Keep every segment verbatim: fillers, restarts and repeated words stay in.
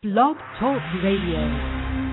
Blog Talk Radio.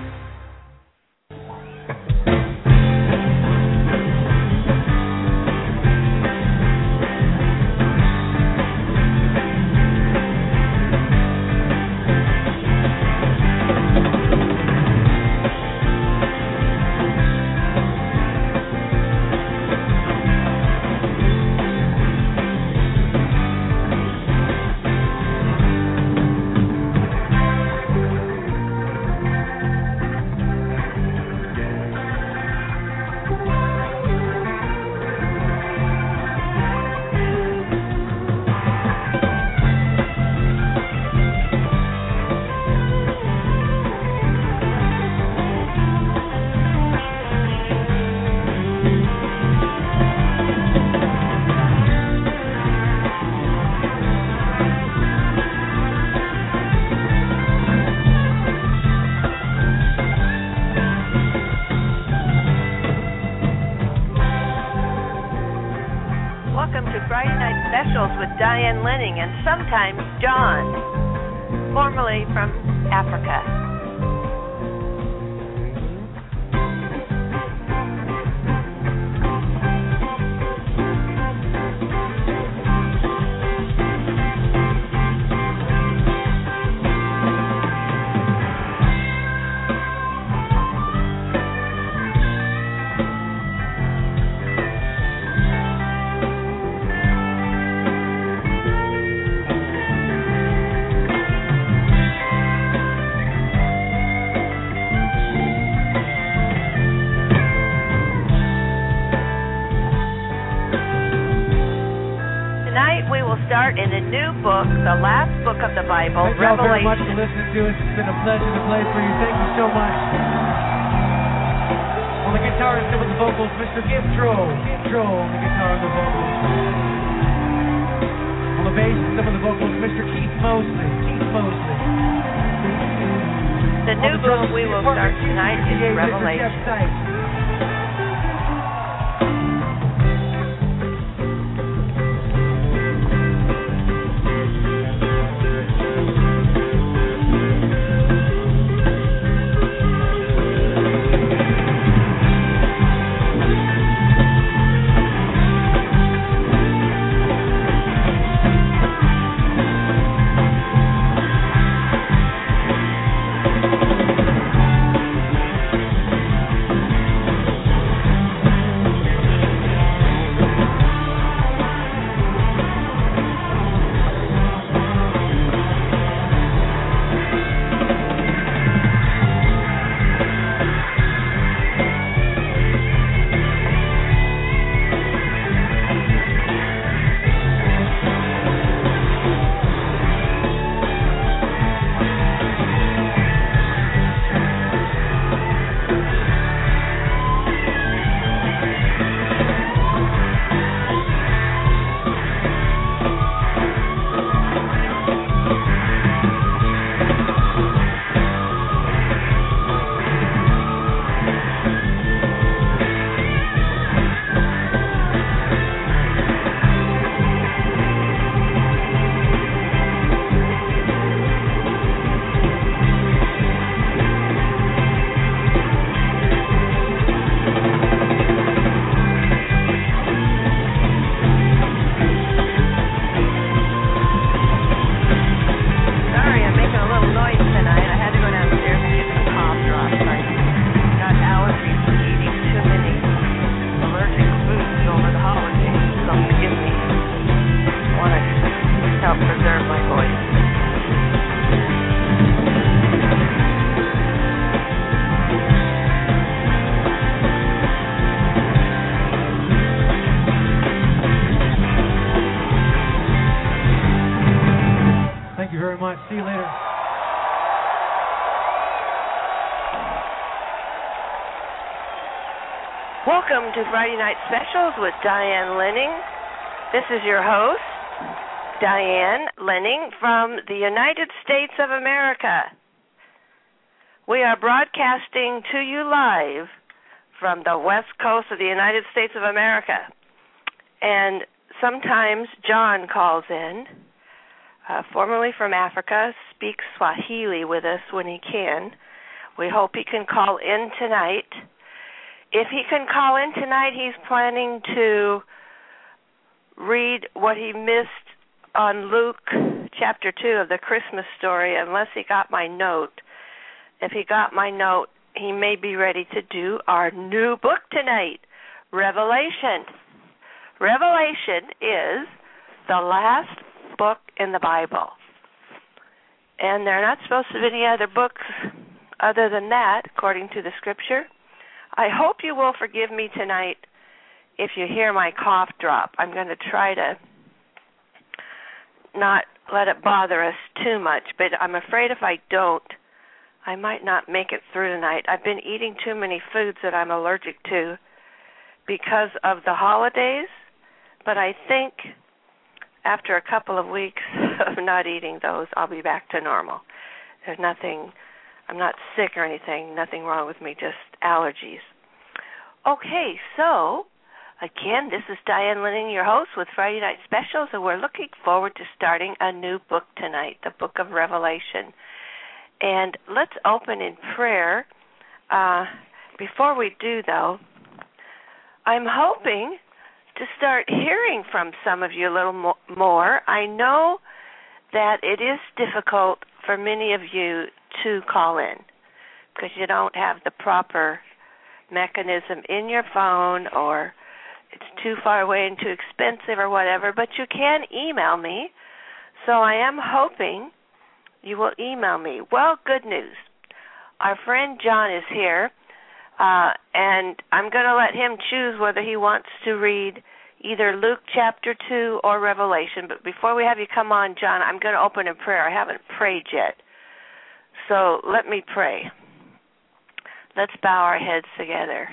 Diane Lenning, and sometimes John, formerly from Africa. In a new book, the last book of the Bible, Thank Revelation. Thank you all very much for listening to us. It's been a pleasure to play for you. Thank you so much. On the guitar and some of the vocals, Mister Gintro. Gintro on the guitar and the vocals. On the bass and some of the vocals, Mister Keith Mosley. Keith Mosley. The new book we will start tonight is Revelation. See you later. Welcome to Friday Night Specials with Diane Lenning. This is your host, Diane Lenning from the United States of America. We are broadcasting to you live from the west coast of the United States of America. And sometimes John calls in. uh, formerly from Africa, speaks Swahili with us when he can. We hope he can call in tonight. If he can call in tonight, he's planning to read what he missed on Luke chapter two of the Christmas story, unless he got my note. If he got my note, he may be ready to do our new book tonight, Revelation. Revelation is the last book in the Bible. And there are not supposed to be any other books other than that, according to the Scripture. I hope you will forgive me tonight if you hear my cough drop. I'm going to try to not let it bother us too much, but I'm afraid if I don't, I might not make it through tonight. I've been eating too many foods that I'm allergic to because of the holidays, but I think after a couple of weeks of not eating those, I'll be back to normal. There's nothing, I'm not sick or anything, nothing wrong with me, just allergies. Okay, so again, this is Diane Linning, your host with Friday Night Specials, and we're looking forward to starting a new book tonight, the Book of Revelation. And let's open in prayer. Uh, before we do, though, I'm hoping to start hearing from some of you a little mo- more. I know that it is difficult for many of you to call in because you don't have the proper mechanism in your phone, or it's too far away and too expensive or whatever, but you can email me. So I am hoping you will email me. Well, good news. Our friend John is here, uh, and I'm going to let him choose whether he wants to read either Luke chapter two or Revelation. But before we have you come on, John, I'm going to open in prayer. I haven't prayed yet. So let me pray. Let's bow our heads together.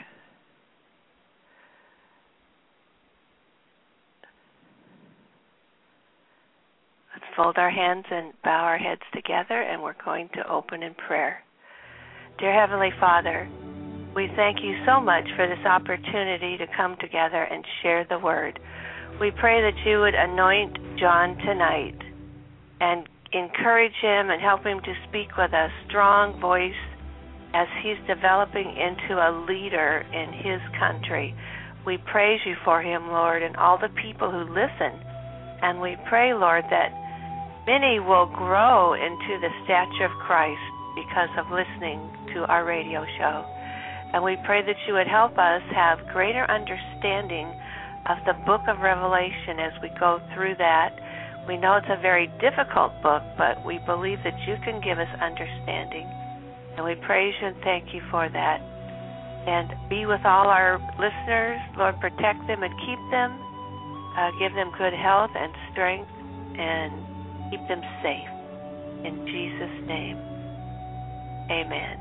Let's fold our hands and bow our heads together, and we're going to open in prayer. Dear Heavenly Father, we thank you so much for this opportunity to come together and share the Word. We pray that you would anoint John tonight and encourage him and help him to speak with a strong voice as he's developing into a leader in his country. We praise you for him, Lord, and all the people who listen. And we pray, Lord, that many will grow into the stature of Christ because of listening to our radio show. And we pray that you would help us have greater understanding of the book of Revelation as we go through that. We know it's a very difficult book, but we believe that you can give us understanding. And we praise you and thank you for that. And be with all our listeners. Lord, protect them and keep them. Uh, give them good health and strength and keep them safe. In Jesus' name, amen.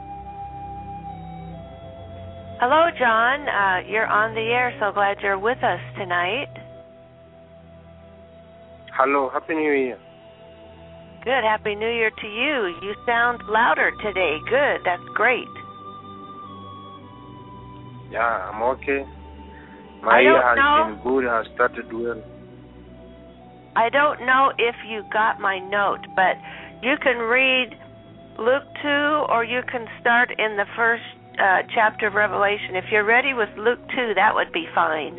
Hello, John. Uh, you're on the air. So glad you're with us tonight. Hello. Happy New Year. Good. Happy New Year to you. You sound louder today. Good. That's great. Yeah, I'm okay. My ear has been good. Has started well. I don't know if you got my note, but you can read Luke two, or you can start in the first uh, chapter of Revelation. If you're ready with Luke two, that would be fine.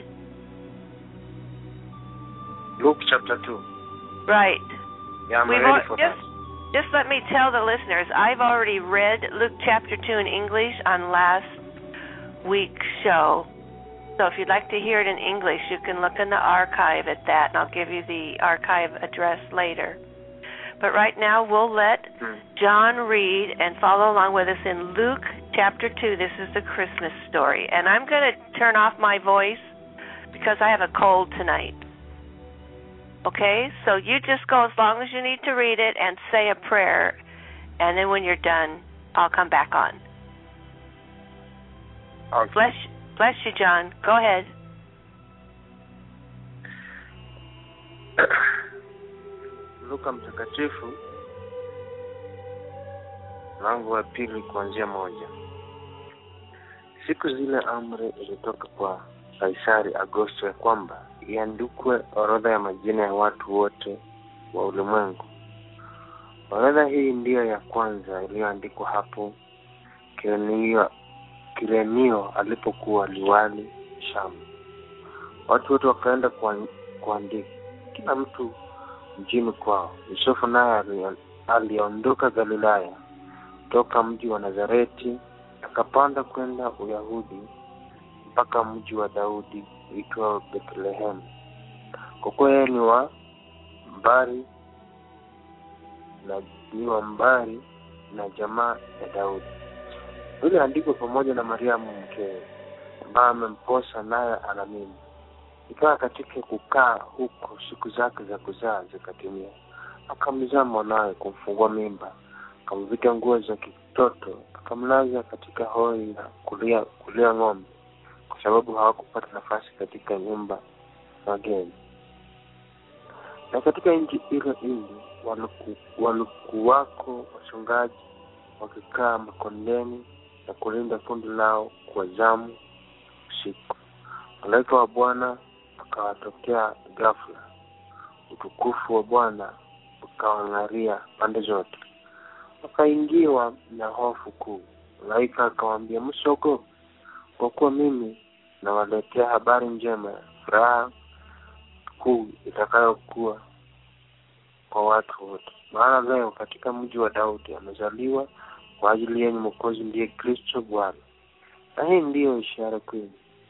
Luke chapter two. Right. Yeah, I'm We've ready al- for just, that. Just let me tell the listeners, I've already read Luke chapter two in English on last week's show. So if you'd like to hear it in English, you can look in the archive at that, and I'll give you the archive address later. But right now, we'll let John read and follow along with us in Luke chapter two. This is the Christmas story. And I'm going to turn off my voice because I have a cold tonight. Okay? So you just go as long as you need to read it and say a prayer. And then when you're done, I'll come back on. Okay. Bless, bless you, John. Go ahead. Luka Mtakatifu, mlango wa pili kuanzia moja. Siku zile amri ilitoka kwa Kaisari Augusto ya kwamba iandikwe orodha ya majina ya watu wote wa ulimwengu. Orodha hii ndiyo ya kwanza iliyoandikwa hapo Kirenio, Kirenio alipokuwa liwali Shamu. Watu wote wakaenda kuandika, kila mtu mjini kwao. Yusufu naye aliondoka Galilaya toka mji wa Nazareti akapanda kwenda Uyahudi mpaka mji wa Daudi uitwao Bethlehem, kwa kuwa yeye ni wa mbari na ni wa mbari na jamaa ya Daudi. Yule andiko pamoja na Mariamu mkewe ambaye amemposa naye ana mimba. Ikawa katika kukaa huko siku zake za kuzaa zikatimia, akamzaa mwanawe, kumfungua mimba, akamvika nguo za kitoto, akamlaza katika hori na kulia kulia ng'ombe, kwa sababu hawakupata nafasi katika nyumba wageni. Na katika nchi ile ile walikuwako wachungaji wakikaa makondeni na kulinda kundi lao kwa zamu usiku. Malaika wa Bwana akawatokea ghafla, utukufu wa Bwana ukawang'aria pande zote. Wakaingiwa na hofu kuu. Malaika akamwambia, msiogope, kwa kuwa mimi nawaletea habari njema, furaha kuu itakayokuwa kwa watu wote. Maana leo katika mji wa Daudi amezaliwa kwa ajili yenu Mwokozi, ndiye Kristo Bwana. Na hii ndiyo ishara kwenu,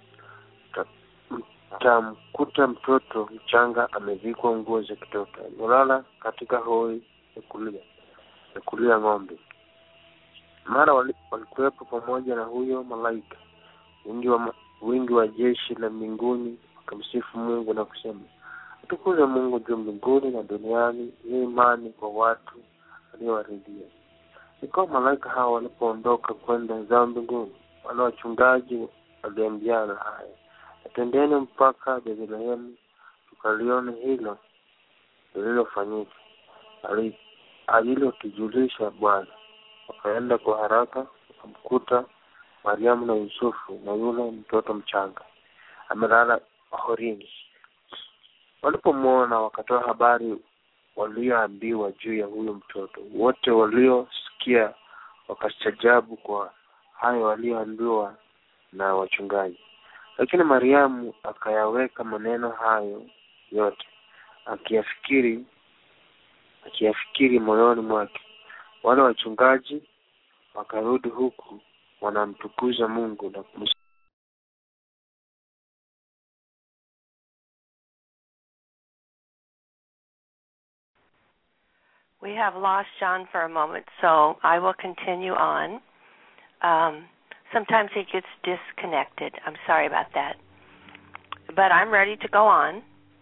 mtamkuta mtoto mchanga amevikwa nguo za kitoto, amelala katika hori ya kulia ya kulia ng'ombe. Mara walikuwepo pamoja na huyo malaika wingi wa wingi wa jeshi la mbinguni, wakamsifu Mungu na kusema, tukuze Mungu juu mbinguni na duniani ni imani kwa watu waliowaridhia. Ikawa malaika hao walipoondoka kwenda zao mbinguni, wale wachungaji waliambiana haya, twendeni mpaka Bethlehem tukalione hilo lililofanyika alilotujulisha Bwana. Wakaenda kwa haraka, wakamkuta Mariamu na Yusufu na yule mtoto mchanga amelala horini. Walipomwona wakatoa habari walioambiwa juu ya huyo mtoto. Wote waliosikia wakastajabu kwa hayo walioambiwa na wachungaji. Lakini Mariamu akayaweka maneno hayo yote, akiyafikiri akiyafikiri moyoni mwake. Wale wachungaji wakarudi huku wanamtukuza Mungu na kumsifu. We have lost John for a moment, so I will continue on. Um, sometimes he gets disconnected. I'm sorry about that. But I'm ready to go on.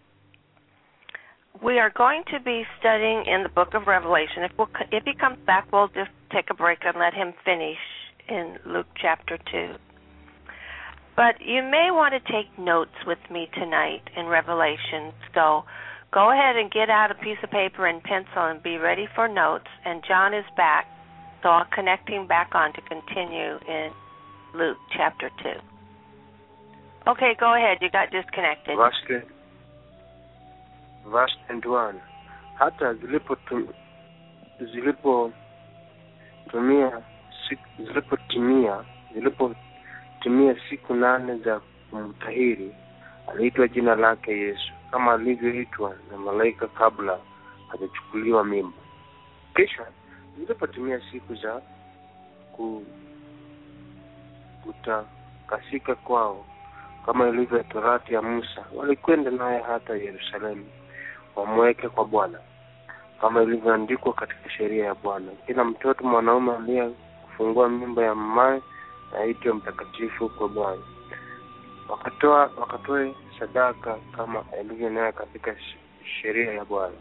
We are going to be studying in the book of Revelation. If, we'll, if he comes back, we'll just take a break and let him finish in Luke chapter two. But you may want to take notes with me tonight in Revelation, so go ahead and get out a piece of paper and pencil and be ready for notes. And John is back, so I'll connect him back on to continue in Luke chapter two. Okay, go ahead. You got disconnected. Verse, verse twenty-one. Hata zilipo zilipo tumia zilipo timia zilipo timia siku nane za kumtahiri, aliitwa jina lake Yesu, kama alivyoitwa na malaika kabla hajachukuliwa mimba. Kisha zilipotimia siku za ku kutakasika kwao, kama ilivyo Torati ya Musa, walikwenda naye hata Yerusalemu wamweke kwa Bwana, kama ilivyoandikwa katika sheria ya Bwana. Kila mtoto mwanaume aliyefungua mimba ya mamaye aitwe mtakatifu kwa Bwana. Wakatoa wakatoe sadaka kama ilivyonena katika sheria ya Bwana.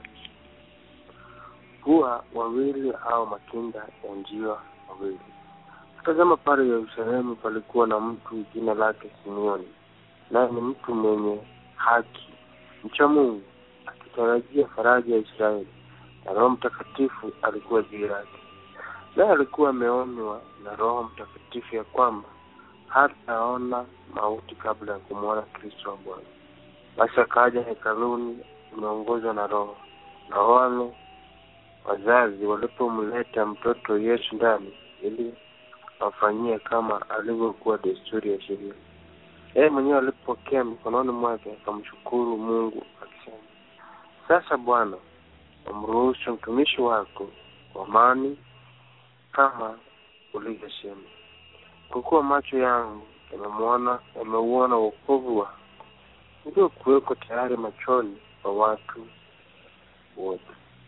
Huwa wawili au makinda ya njiwa wawili. Tazama, pale Yerusalemu palikuwa na mtu jina lake Simeoni, naye ni mtu mwenye haki, mcha Mungu, akitarajia faraja ya Israeli, na Roho Mtakatifu alikuwa juu yake. Naye alikuwa ameonywa na Roho Mtakatifu ya kwamba hataona mauti kabla ya kumwona Kristo wa Bwana. Basi akaja hekaluni ameongozwa na Roho, na wale wazazi walipomleta mtoto Yesu ndani ili afanyie kama alivyokuwa desturi ya sheria. Yeye mwenyewe alipokea mikononi mwake akamshukuru Mungu akisema, sasa Bwana, umruhusu mtumishi wako kwa amani kama ulivyosema, kwa kuwa macho yangu yamemuona yameuona wokovu wako ndio kuweko tayari machoni kwa watu wote,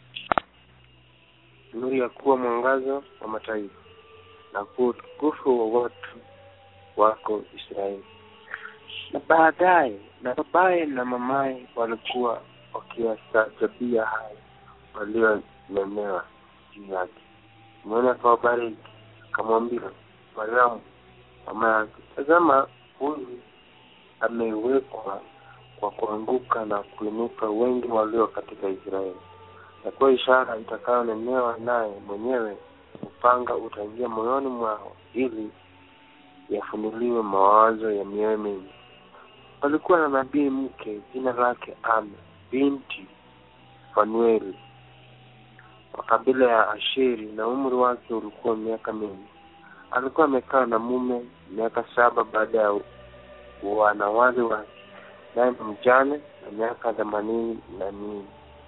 nuru ya kuwa mwangaza wa mataifa na kuwa utukufu wa watu wako Israeli. Na baadaye na babaye na mamaye walikuwa wakiyastaajabia haya walionenewa juu yake. Mwana akawabariki akamwambia Mariamu mama yake, tazama, huyu amewekwa kwa kuanguka na kuinuka wengi walio katika Israeli, na kwa ishara itakayonenewa naye mwenyewe, upanga utaingia moyoni mwao ili yafunuliwe mawazo ya mioyo mingi. Walikuwa na nabii mke jina lake Ana binti Fanueli wa kabila ya Asheri, na umri wake ulikuwa miaka mingi. Alikuwa amekaa na mume miaka saba baada ya wanawali wake, naye mjane na miaka themanini na nne.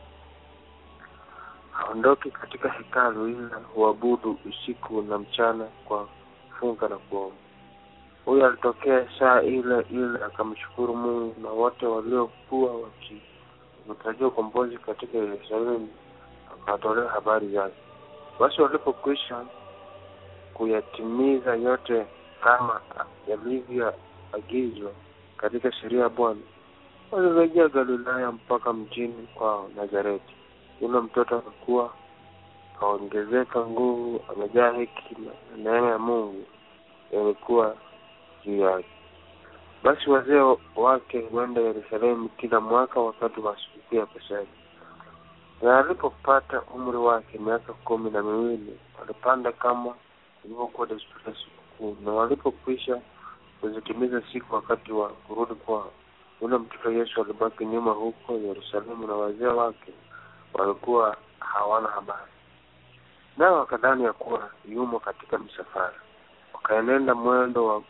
Haondoki katika hekalu ila huabudu usiku na mchana kwa funga na kuomba. Huyo alitokea saa ile ile akamshukuru Mungu, na wote waliokuwa wakimtarajia ukombozi katika Yerusalemu akawatolea habari zake. Basi walipokwisha kuyatimiza yote kama yalivyoagizwa katika sheria ya Bwana, walirejea Galilaya mpaka mjini kwa Nazareti. Yule mtoto akakuwa, kaongezeka nguvu, amejaa hekima, na neema ya Mungu ilikuwa juu yake. Basi wazee wake huenda Yerusalemu kila mwaka wakati wa sikukuu ya Pasaka. Na alipopata umri wake miaka kumi na miwili, walipanda kama ilivyokuwa desturi ya sikukuu. Na walipokwisha kuzitimiza siku wakati wa kurudi kwao, yule mtoto Yesu alibaki nyuma huko Yerusalemu, na wazee wake walikuwa hawana habari. Nao wakadhani ya kuwa yumo katika msafara. Wakaenenda mwendo wa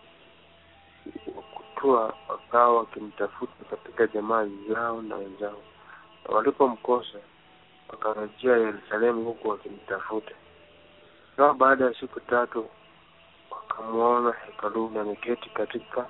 kutua, wakawa wakimtafuta katika jamaa zao na wenzao. Na walipomkosa, wakarejea Yerusalemu huku wakimtafuta. Nao baada ya siku tatu wakamuona hekaluni ameketi katika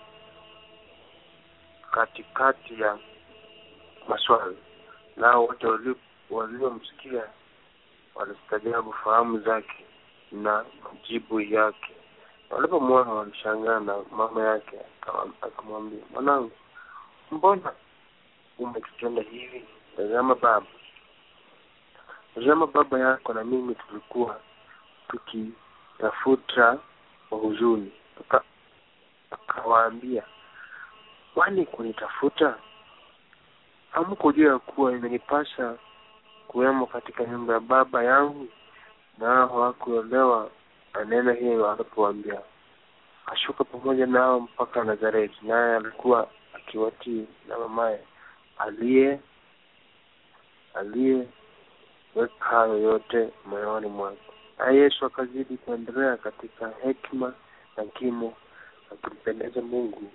katikati ya maswali. Nao wote waliomsikia walistaajabu fahamu zake na majibu yake. Walipomwona walishangaa, na mama yake akamwambia, mwanangu, mbona umetutenda hivi? Tazama baba. Tazama baba yako na mimi tulikuwa tukitafuta kwa huzuni. Akawaambia, kwani kunitafuta? Hamkujua kuwa imenipasa kuwemo katika nyumba ya baba yangu? Nao hawakuelewa maneno hiyo alipowaambia. Ashuka pamoja nao mpaka Nazareti, naye alikuwa akiwatii, na mamaye aliye aliye weka hayo yote moyoni mwake. Na Yesu akazidi kuendelea katika hekima na kimo, akimpendeza Mungu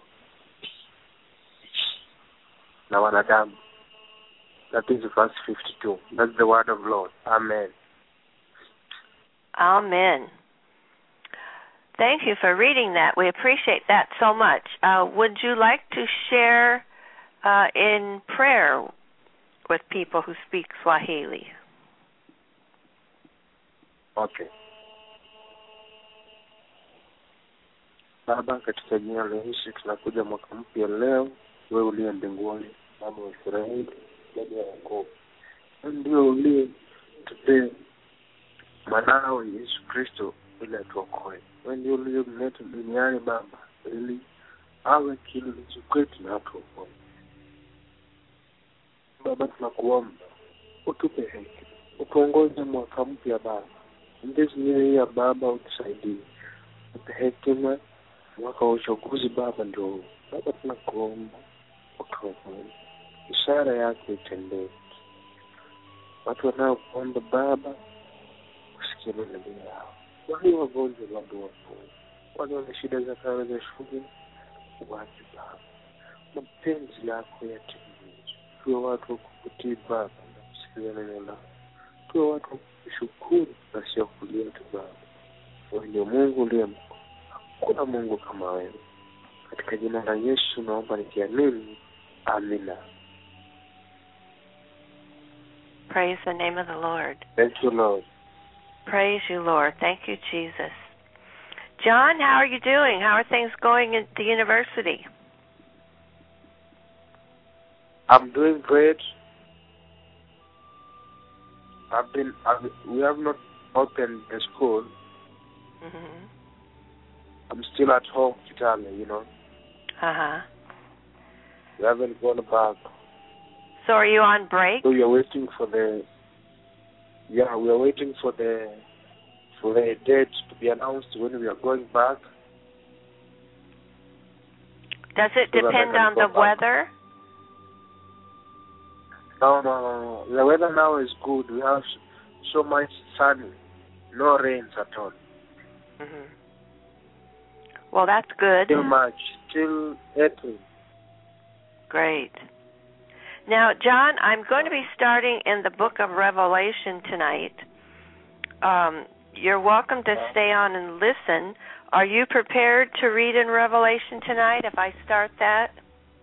na wanadamu. That is verse fifty-two. That's the word of Lord. Amen. Amen. Thank you for reading that. We appreciate that so much. Uh, would you like to share uh, in prayer with people who speak Swahili? Okay. Baba, katika jina la Yesu tunakuja mwaka mpya leo. Wewe uliye mbinguni, Baba wa Israeli, Baba wa Yakobo, ndio uliye tupea mwanao Yesu Kristo ili atuokoe. Wewe ndio uliyemleta duniani Baba ili awe kielelezo kwetu na atuokoe. Baba, tunakuomba utupe hekima, utuongoze mwaka mpya Baba. Ndizi niyo ya Baba, utusaidie. Utupe hekima mwaka wa uchaguzi Baba, ndio Baba tunakuomba utuokoe. Ishara yako itendeke. watu wanaokuomba Baba usikie maneno yao, wale wagonjwa Baba wapo, wale wana shida za kazi za shule wapi Baba, mapenzi yako yatimizwe. Tuwe watu wa kukutii Baba na kusikia neno lako, tuwe watu wa kushukuru na sio kulia tu Baba. Wewe ndio Mungu uliye mkuu, hakuna Mungu kama wewe. Katika jina la Yesu naomba nikiamini, amina. Praise the name of the Lord. Thank you, Lord. Praise you, Lord. Thank you, Jesus. John, how are you doing? How are things going at the university? I'm doing great. I've been, I've, we have not opened the school. Mm-hmm. I'm still at home, Kitale, you know. Uh-huh. We haven't gone back. So are you on break? So we are waiting for the, yeah, we are waiting for the, for the date to be announced when we are going back. Does it so depend on the back. weather? No, no, no, no. The weather now is good. We have so much sun, no rains at all. Mm-hmm. Well, that's good. Till March, till April. Great. Now, John, I'm going to be starting in the book of Revelation tonight. Um, you're welcome to stay on and listen. Are you prepared to read in Revelation tonight if I start that?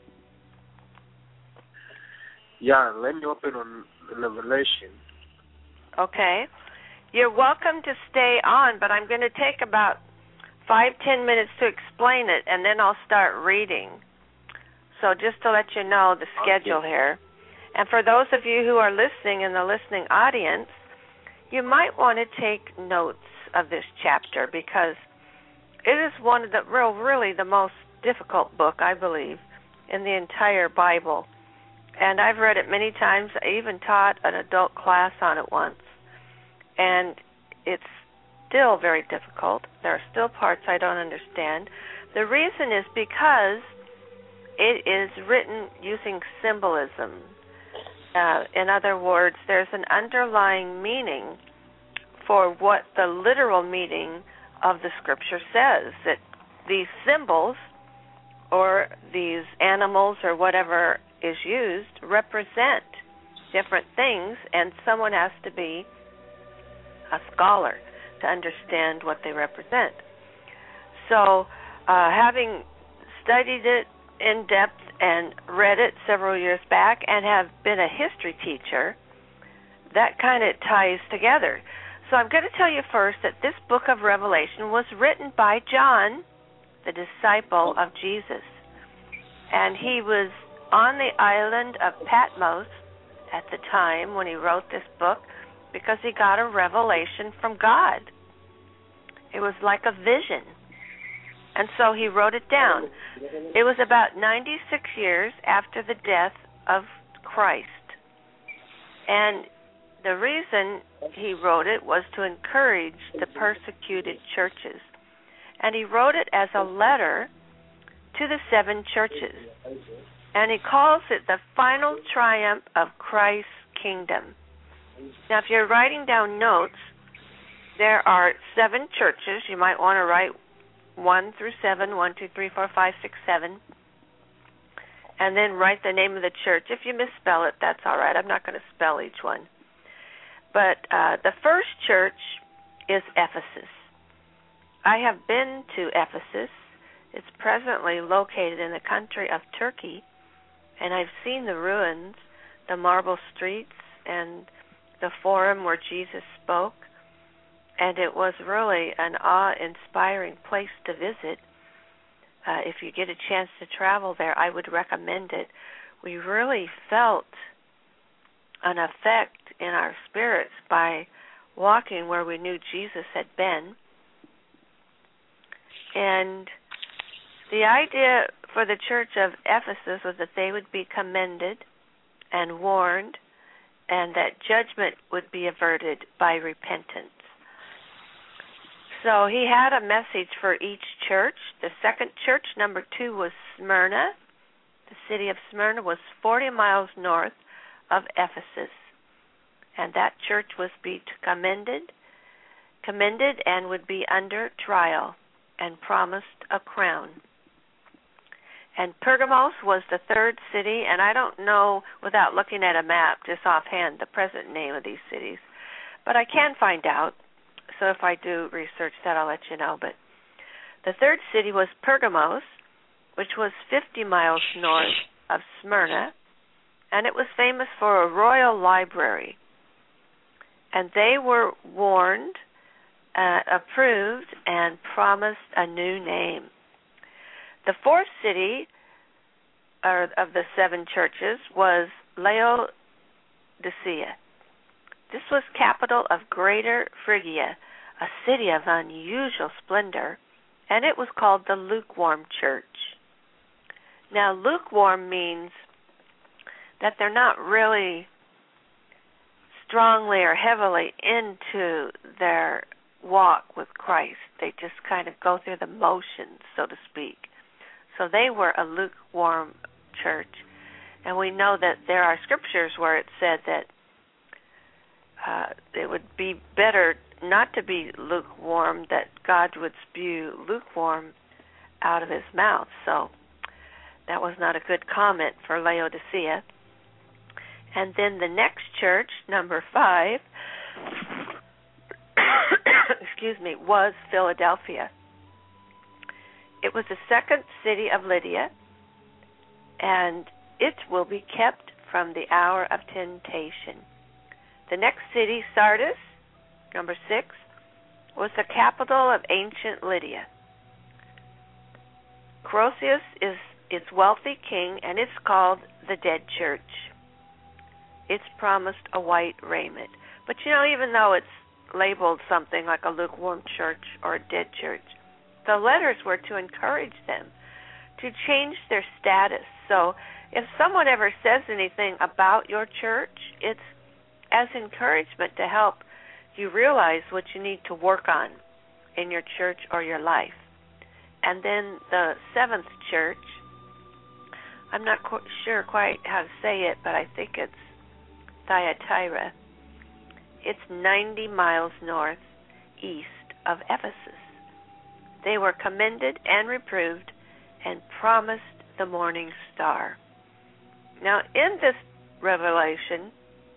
Yeah, let me open on Revelation. Okay. You're welcome to stay on, but I'm going to take about five, ten minutes to explain it, and then I'll start reading. So just to let you know the schedule okay. here. And for those of you who are listening in the listening audience, you might want to take notes of this chapter because it is one of the real, really the most difficult book, I believe, in the entire Bible. And I've read it many times. I even taught an adult class on it once. And it's still very difficult. There are still parts I don't understand. The reason is because it is written using symbolism. Uh, in other words, there's an underlying meaning for what the literal meaning of the Scripture says, that these symbols or these animals or whatever is used represent different things, and someone has to be a scholar to understand what they represent. So, uh, having studied it in depth and read it several years back and have been a history teacher, that kind of ties together. So I'm going to tell you first that this book of Revelation was written by John, the disciple of Jesus. And he was on the island of Patmos at the time when he wrote this book because he got a revelation from God. It was like a vision. And so he wrote it down. It was about ninety-six years after the death of Christ. And the reason he wrote it was to encourage the persecuted churches. And he wrote it as a letter to the seven churches. And he calls it the final triumph of Christ's kingdom. Now, if you're writing down notes, there are seven churches. You might want to write one through seven, one, two, three, four, five, six, seven, and then write the name of the church. If you misspell it, that's all right. I'm not going to spell each one. But uh, the first church is Ephesus. I have been to Ephesus. It's presently located in the country of Turkey, and I've seen the ruins, the marble streets, and the forum where Jesus spoke. And it was really an awe-inspiring place to visit. Uh, if you get a chance to travel there, I would recommend it. We really felt an effect in our spirits by walking where we knew Jesus had been. And the idea for the church of Ephesus was that they would be commended and warned, and that judgment would be averted by repentance. So he had a message for each church. The second church, number two, was Smyrna. The city of Smyrna was forty miles north of Ephesus. and that church was be commended, commended and would be under trial and promised a crown. And Pergamos was the third city, and I don't know, without looking at a map just offhand, the present name of these cities, but I can find out. So if I do research that, I'll let you know. But the third city was Pergamos, which was fifty miles north of Smyrna, and it was famous for a royal library. And they were warned, uh, approved, and promised a new name. The fourth city or of the seven churches was Laodicea. This was capital of Greater Phrygia, a city of unusual splendor, and it was called the lukewarm church. Now, lukewarm means that they're not really strongly or heavily into their walk with Christ. They just kind of go through the motions, so to speak. So they were a lukewarm church. And we know that there are scriptures where it said that uh, it would be better not to be lukewarm, that God would spew lukewarm out of his mouth. So that was not a good comment for Laodicea. And then the next church, number five, excuse me, was Philadelphia. It was the second city of Lydia, and it will be kept from the hour of temptation. The next city, Sardis, number six, was the capital of ancient Lydia. Croesus is its wealthy king, and it's called the Dead Church. It's promised a white raiment. But you know, even though it's labeled something like a lukewarm church or a dead church, the letters were to encourage them to change their status. So if someone ever says anything about your church, it's as encouragement to help you realize what you need to work on in your church or your life. And then the seventh church, I'm not qu- sure quite how to say it, but I think it's Thyatira. It's ninety miles northeast of Ephesus. They were commended and reproved and promised the morning star. Now, in this revelation,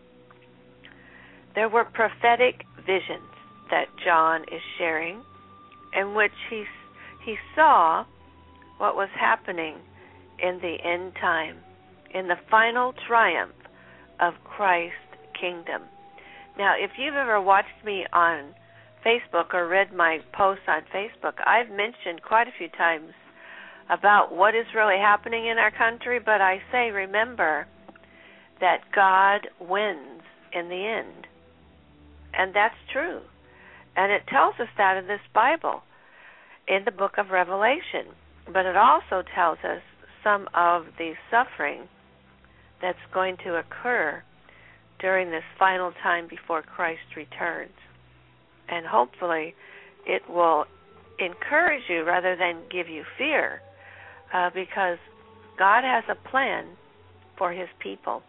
there were prophetic visions that John is sharing, in which he he saw what was happening in the end time, in the final triumph of Christ's kingdom. Now, if you've ever watched me on Facebook or read my posts on Facebook, I've mentioned quite a few times about what is really happening in our country, but I say, remember that God wins in the end. And that's true. And it tells us that in this Bible, in the book of Revelation. But it also tells us some of the suffering that's going to occur during this final time before Christ returns. And hopefully it will encourage you rather than give you fear, uh, because God has a plan for his people.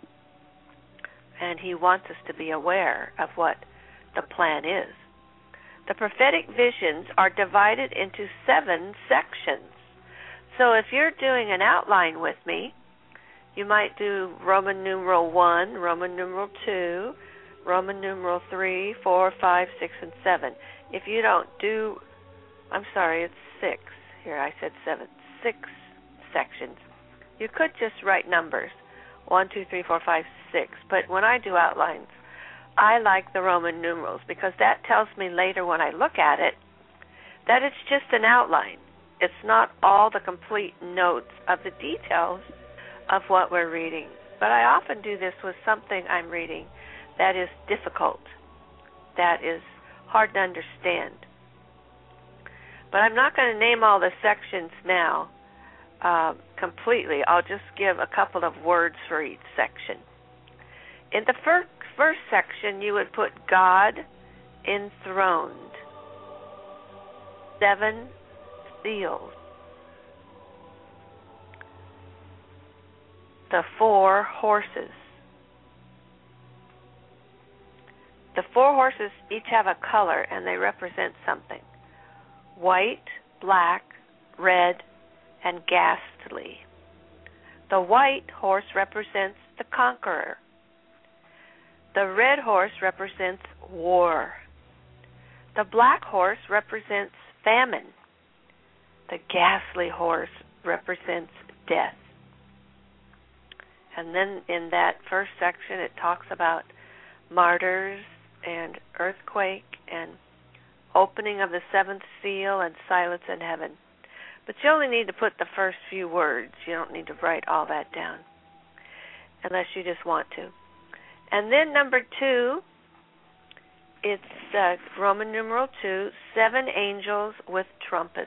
And he wants us to be aware of what the plan is. The prophetic visions are divided into seven sections. So if you're doing an outline with me, you might do Roman numeral one, Roman numeral two, Roman numeral three, four, five, six, and seven. If you don't do, I'm sorry, it's six. Here, I said seven. Six sections. You could just write numbers, one, two, three, four, five, six. But when I do outlines, I like the Roman numerals because that tells me later when I look at it that it's just an outline. It's not all the complete notes of the details of what we're reading. But I often do this with something I'm reading that is difficult, that is hard to understand. But I'm not going to name all the sections now uh, completely. I'll just give a couple of words for each section. In the first, first section, you would put God enthroned, seven seals, the four horses, the four horses each have a color, and they represent something. White, black, red, and ghastly. The white horse represents the conqueror. The red horse represents war. The black horse represents famine. The ghastly horse represents death. And then in that first section it talks about martyrs and earthquake and opening of the seventh seal and silence in heaven. But you only need to put the first few words. You don't need to write all that down unless you just want to. And then number two, it's uh, Roman numeral two, seven angels with trumpets.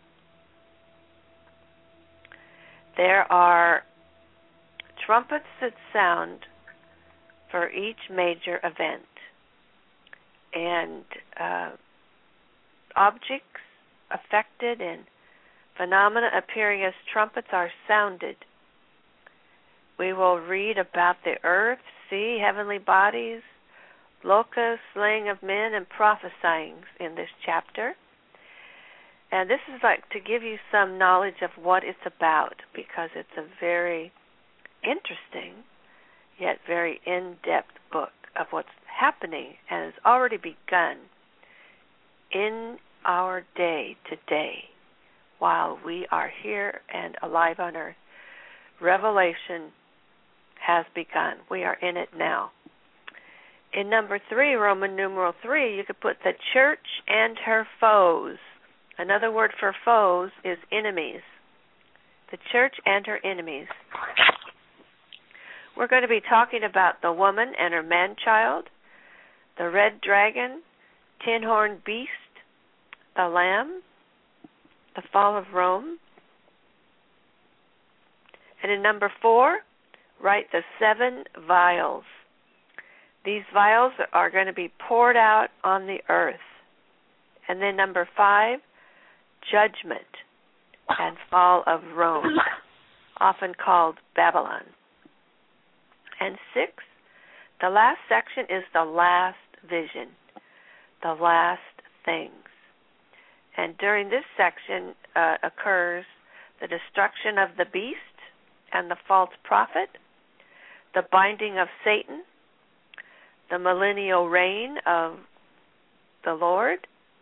There are trumpets that sound for each major event. And uh, objects affected and phenomena appearing as trumpets are sounded. We will read about the earth, sea, heavenly bodies, locusts, slaying of men, and prophesying in this chapter. And this is like to give you some knowledge of what it's about, because it's a very interesting yet very in-depth book of what's happening and has already begun in our day today while we are here and alive on earth. Revelation has begun. We are in it now. In number three, Roman numeral three, you could put the church and her foes. Another word for foes is enemies. The church and her enemies. We're going to be talking about the woman and her man-child, the red dragon, tin-horned beast, the lamb, the fall of Rome. And in number four, write the seven vials. These vials are going to be poured out on the earth. And then number five, judgment and fall of Rome, often called Babylon. And six, the last section is the last vision, the last things. And during this section uh, occurs the destruction of the beast and the false prophet, the binding of Satan, the millennial reign of the Lord,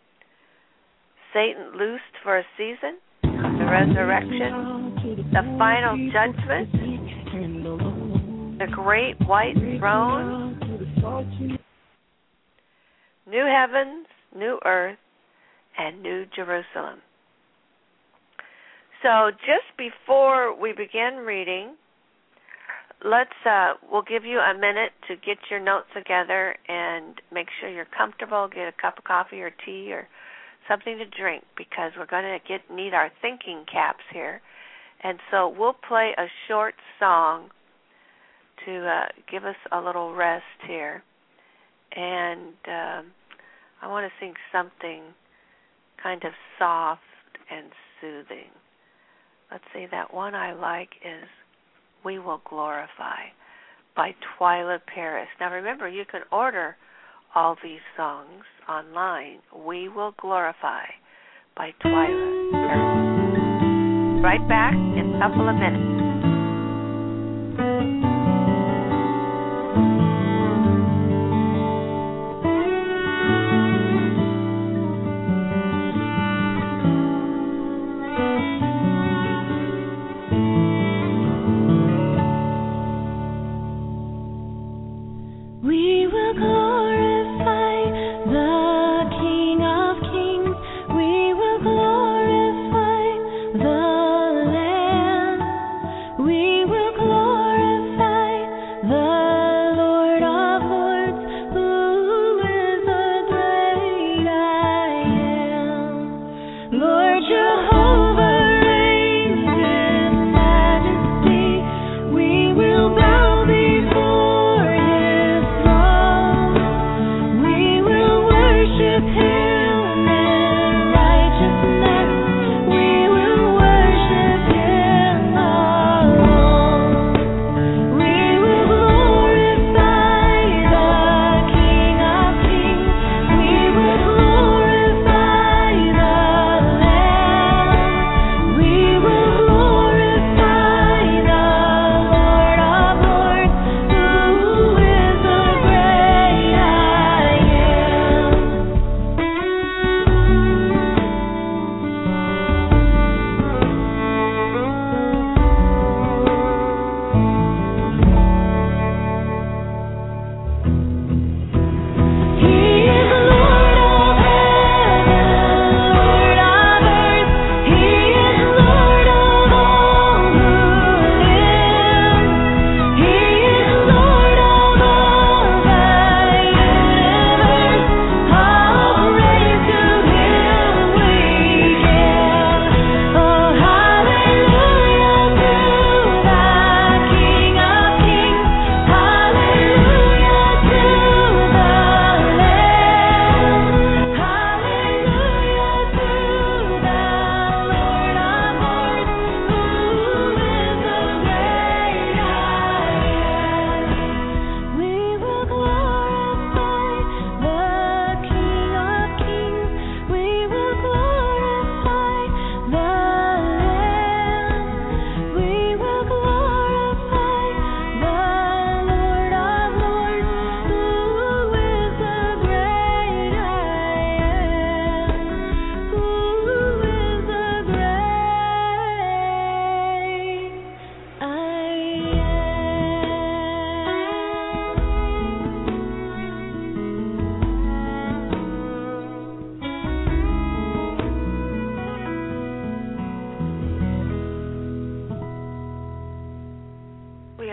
Satan loosed for a season, the resurrection, the final judgment, the great white throne, new heavens, new earth, and new Jerusalem. So just before we begin reading, let's uh, we'll give you a minute to get your notes together and make sure you're comfortable. Get a cup of coffee or tea or something to drink, because we're going to get need our thinking caps here. And so we'll play a short song to uh, give us a little rest here. And um, I want to sing something kind of soft and soothing. Let's see, that one I like is We Will Glorify by Twyla Paris. Now remember, you can order all these songs online. We Will Glorify by Twyla Paris. Right back in a couple of minutes. We will glorify the Lamb.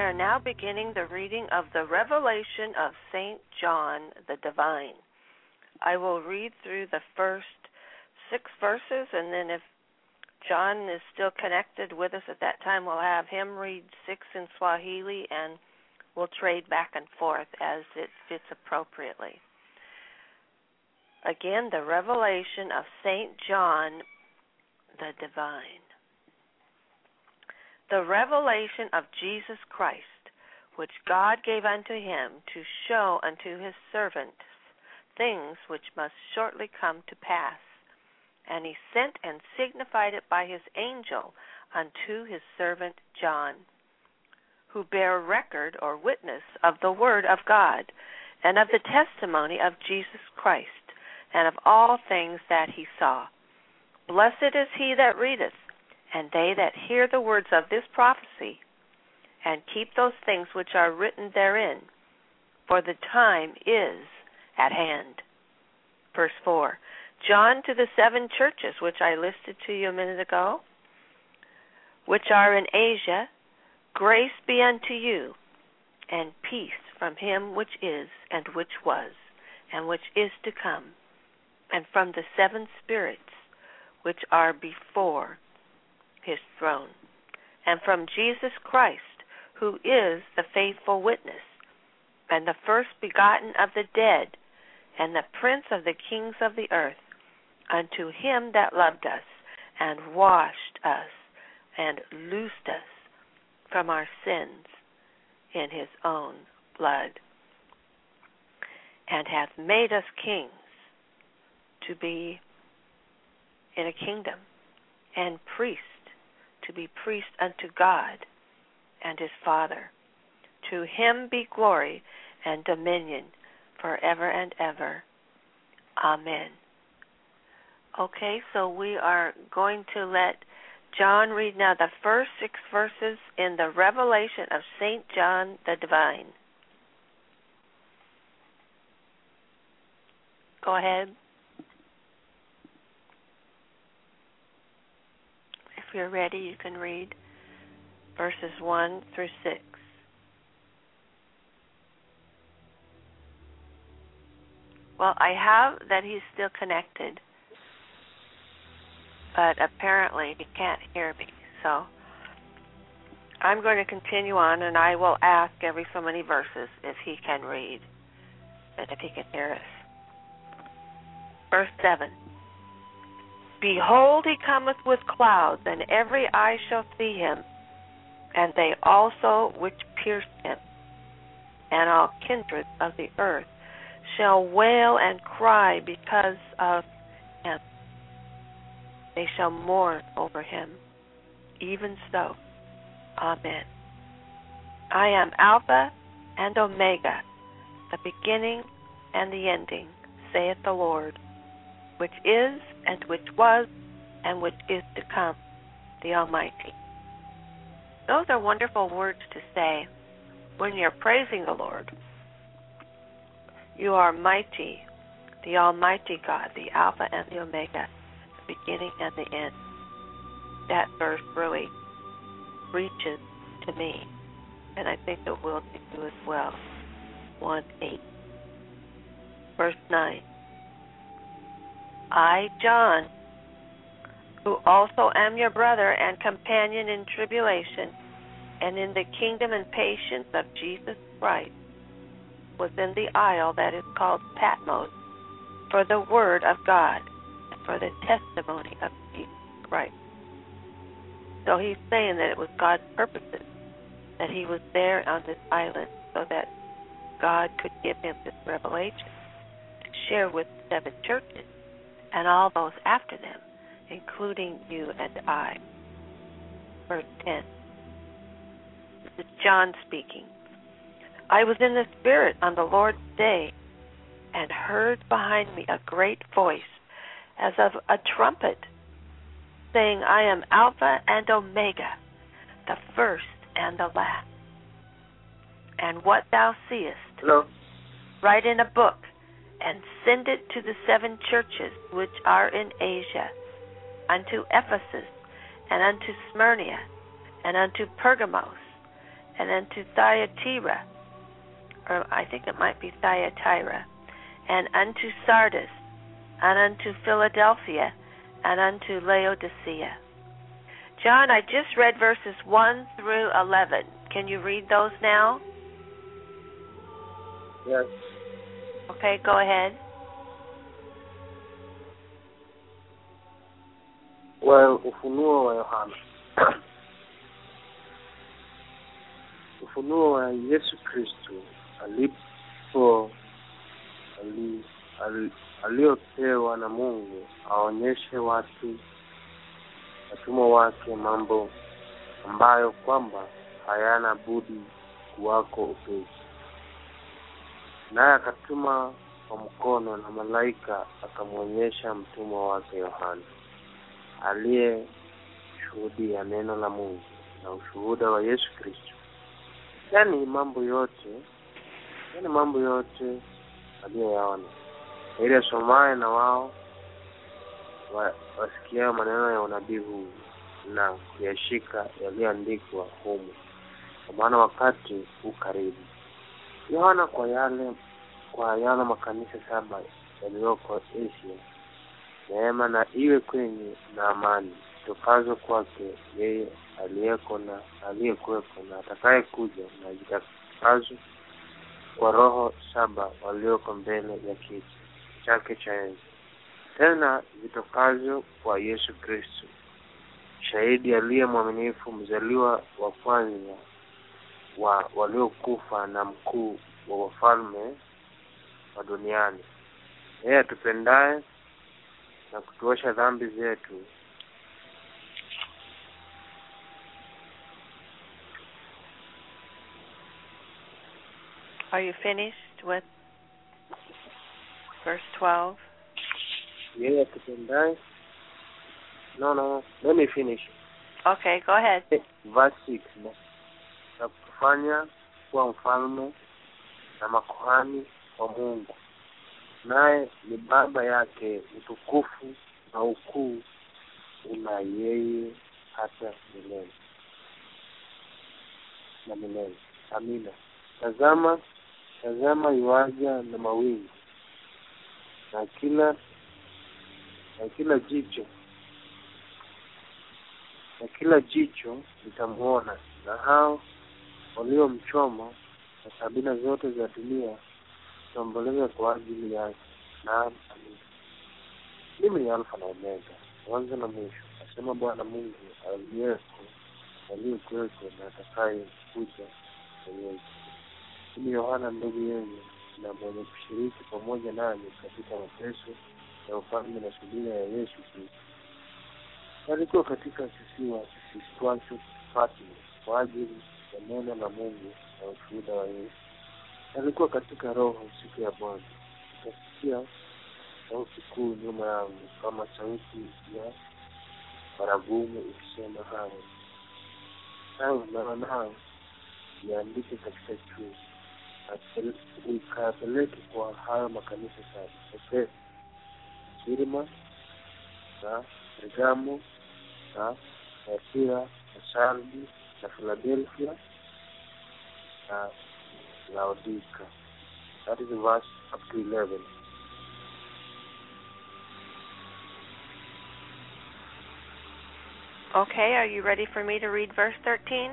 are now beginning the reading of the Revelation of Saint John the Divine. I will read through the first six verses, and then if John is still connected with us at that time, we'll have him read six in Swahili, and we'll trade back and forth as it fits appropriately. Again, the Revelation of Saint John the Divine. The revelation of Jesus Christ, which God gave unto him to show unto his servants things which must shortly come to pass. And he sent and signified it by his angel unto his servant John, who bare record or witness of the word of God, and of the testimony of Jesus Christ, and of all things that he saw. Blessed is he that readeth, and they that hear the words of this prophecy, and keep those things which are written therein, for the time is at hand. Verse four, John to the seven churches, which I listed to you a minute ago, which are in Asia, grace be unto you, and peace from him which is, and which was, and which is to come, and from the seven spirits which are before his throne, and from Jesus Christ, who is the faithful witness, and the first begotten of the dead, and the prince of the kings of the earth, unto him that loved us, and washed us, and loosed us from our sins in his own blood, and hath made us kings to be in a kingdom, and priests to be priests unto God and his Father. To him be glory and dominion forever and ever. Amen. Okay, so we are going to let John read now the first six verses in the Revelation of Saint John the Divine. Go ahead. If you're ready, you can read verses one through six. Well, I have that he's still connected, but apparently he can't hear me. So I'm going to continue on, and I will ask every so many verses if he can read and if he can hear us. Verse seven. Behold, he cometh with clouds, and every eye shall see him, and they also which pierced him, and all kindreds of the earth shall wail and cry because of him. They shall mourn over him. Even so. Amen. I am Alpha and Omega, the beginning and the ending, saith the Lord, which is, and which was, and which is to come, the Almighty. Those are wonderful words to say when you're praising the Lord. You are mighty, the Almighty God, the Alpha and the Omega, the beginning and the end. That verse really reaches to me, and I think it will to you as well. one eight. Verse nine. I, John, who also am your brother and companion in tribulation and in the kingdom and patience of Jesus Christ, was in the isle that is called Patmos for the word of God and for the testimony of Jesus Christ. So he's saying that it was God's purposes that he was there on this island so that God could give him this revelation to share with the seven churches and all those after them, including you and I. Verse ten. This is John speaking. I was in the Spirit on the Lord's day, and heard behind me a great voice, as of a trumpet, saying, I am Alpha and Omega, the first and the last. And what thou seest, Hello? write in a book, and send it to the seven churches which are in Asia, unto Ephesus, and unto Smyrna, and unto Pergamos, and unto Thyatira, or I think it might be Thyatira, and unto Sardis, and unto Philadelphia, and unto Laodicea. John, I just read verses one through eleven. Can you read those now? Yes. Okay, go ahead. Well, ufunuo wa Yohana. Ufunuo wa Yesu Kristo alipo ali, ali, aliopewa na Mungu aonyeshe watu watumwa wake mambo ambayo kwamba hayana budi kuwako upesi. Naye akatuma kwa mkono na malaika akamwonyesha mtumwa wake Yohana, aliye shuhudia neno la Mungu na ushuhuda wa Yesu Kristo. Yaani mambo yote, yaani mambo yote aliyoyaona. Ili asomaye na wao wa, wasikia maneno ya unabii huu na kuyashika yaliyoandikwa humu, kwa maana wakati ukaribu. Yohana kwa yale kwa yale makanisa saba yaliyoko Asia, neema na iwe kwenye na amani tokazo kwake yeye aliyeko na aliyekuwepo na atakaye kuja, na zitakazo kwa roho saba walioko mbele ya kiti chake cha enzi, tena zitokazo kwa Yesu Kristo, shahidi aliye mwaminifu, mzaliwa wa kwanza wa waliokufa na mkuu wa wafalme wa duniani. Yeye atupendaye na kutuosha dhambi zetu, Are you finished with verse twelve? Yeye atupendaye. No, no, let me finish. Okay, go ahead. Verse six. Na kufanya kuwa mfalme na makuhani wa Mungu, naye ni baba yake utukufu na ukuu una yeye hata milele na milele. Amina. Tazama, tazama yuaja na mawingu, na kila na kila jicho na kila jicho litamuona, na hao waliomchoma na sabina zote za dunia tuomboleza kwa ajili yake. Naam, amina. Mimi ni Alfa na Omega, mwanzo na mwisho, asema Bwana Mungu aliyeko, aliyekuweko na atakaye kuja mwenyewe. Mimi Yohana ndugu yenu na mwenye kushiriki pamoja nami katika mateso ya ufalme na subira ya Yesu Kristo, alikuwa katika kisiwa kisiitwacho Patmo kwa ajili ya neno la Mungu na ushuhuda wa Yesu. Alikuwa katika roho siku ya Bwana, nikasikia sauti kuu nyuma yangu kama sauti ya baragumu ikisema, hayo hayo nao nao yaandike katika chuo, ukapeleke kwa hayo makanisa saba: Efeso, Sirma na Pergamo na Thyatira na Sardi na Philadelphia na Laodicea. That is the verse up to eleven. Okay, are you ready for me to read verse thirteen?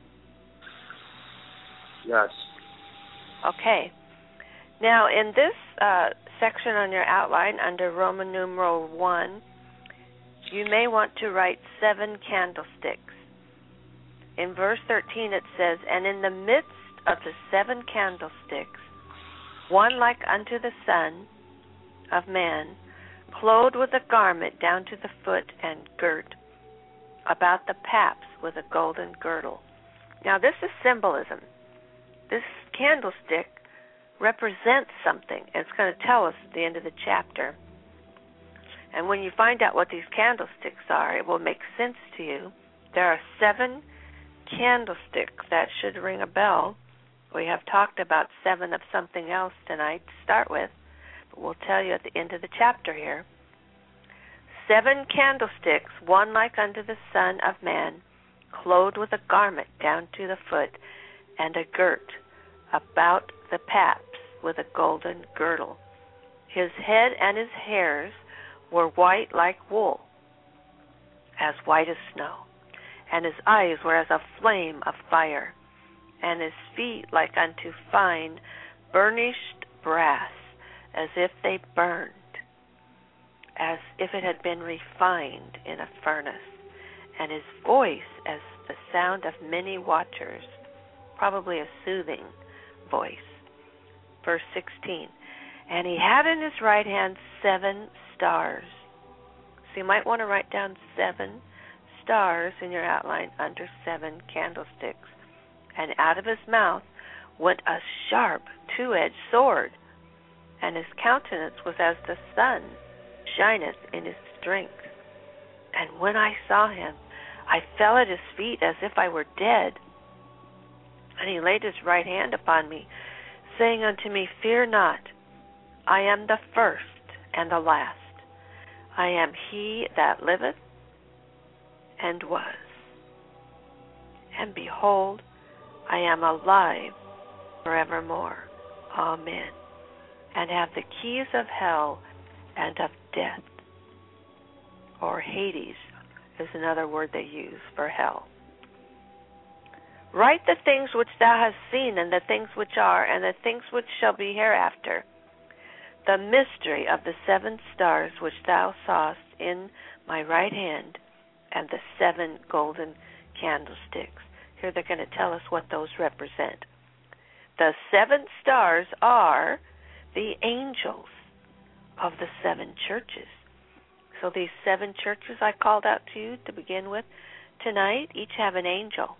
Yes. Okay. Now, in this uh, section on your outline, under Roman numeral one, you may want to write seven candlesticks. In verse thirteen it says, and in the midst of the seven candlesticks, one like unto the Son of Man, clothed with a garment down to the foot and girt about the paps with a golden girdle. Now this is symbolism. This candlestick represents something. It's going to tell us at the end of the chapter. And when you find out what these candlesticks are, it will make sense to you. There are seven candlesticks. That should ring a bell. We have talked about seven of something else tonight to start with, but we'll tell you at the end of the chapter here. Seven candlesticks, one like unto the Son of Man, clothed with a garment down to the foot, and a girt about the paps with a golden girdle. His head and his hairs were white like wool, as white as snow, and his eyes were as a flame of fire, and his feet like unto fine burnished brass, as if they burned, as if it had been refined in a furnace, and his voice as the sound of many waters, probably a soothing voice. Verse sixteen, and he had in his right hand seven stars. So you might want to write down seven stars in your outline under seven candlesticks. And out of his mouth went a sharp two-edged sword, and his countenance was as the sun shineth in his strength. And when I saw him, I fell at his feet as if I were dead. And he laid his right hand upon me, saying unto me, Fear not, I am the first and the last. I am he that liveth and was. And behold, I am alive forevermore. Amen. And have the keys of hell and of death. Or Hades is another word they use for hell. Write the things which thou hast seen, and the things which are, and the things which shall be hereafter. The mystery of the seven stars which thou sawest in my right hand, and the seven golden candlesticks. Here they're going to tell us what those represent. The seven stars are the angels of the seven churches. So these seven churches I called out to you to begin with tonight, each have an angel.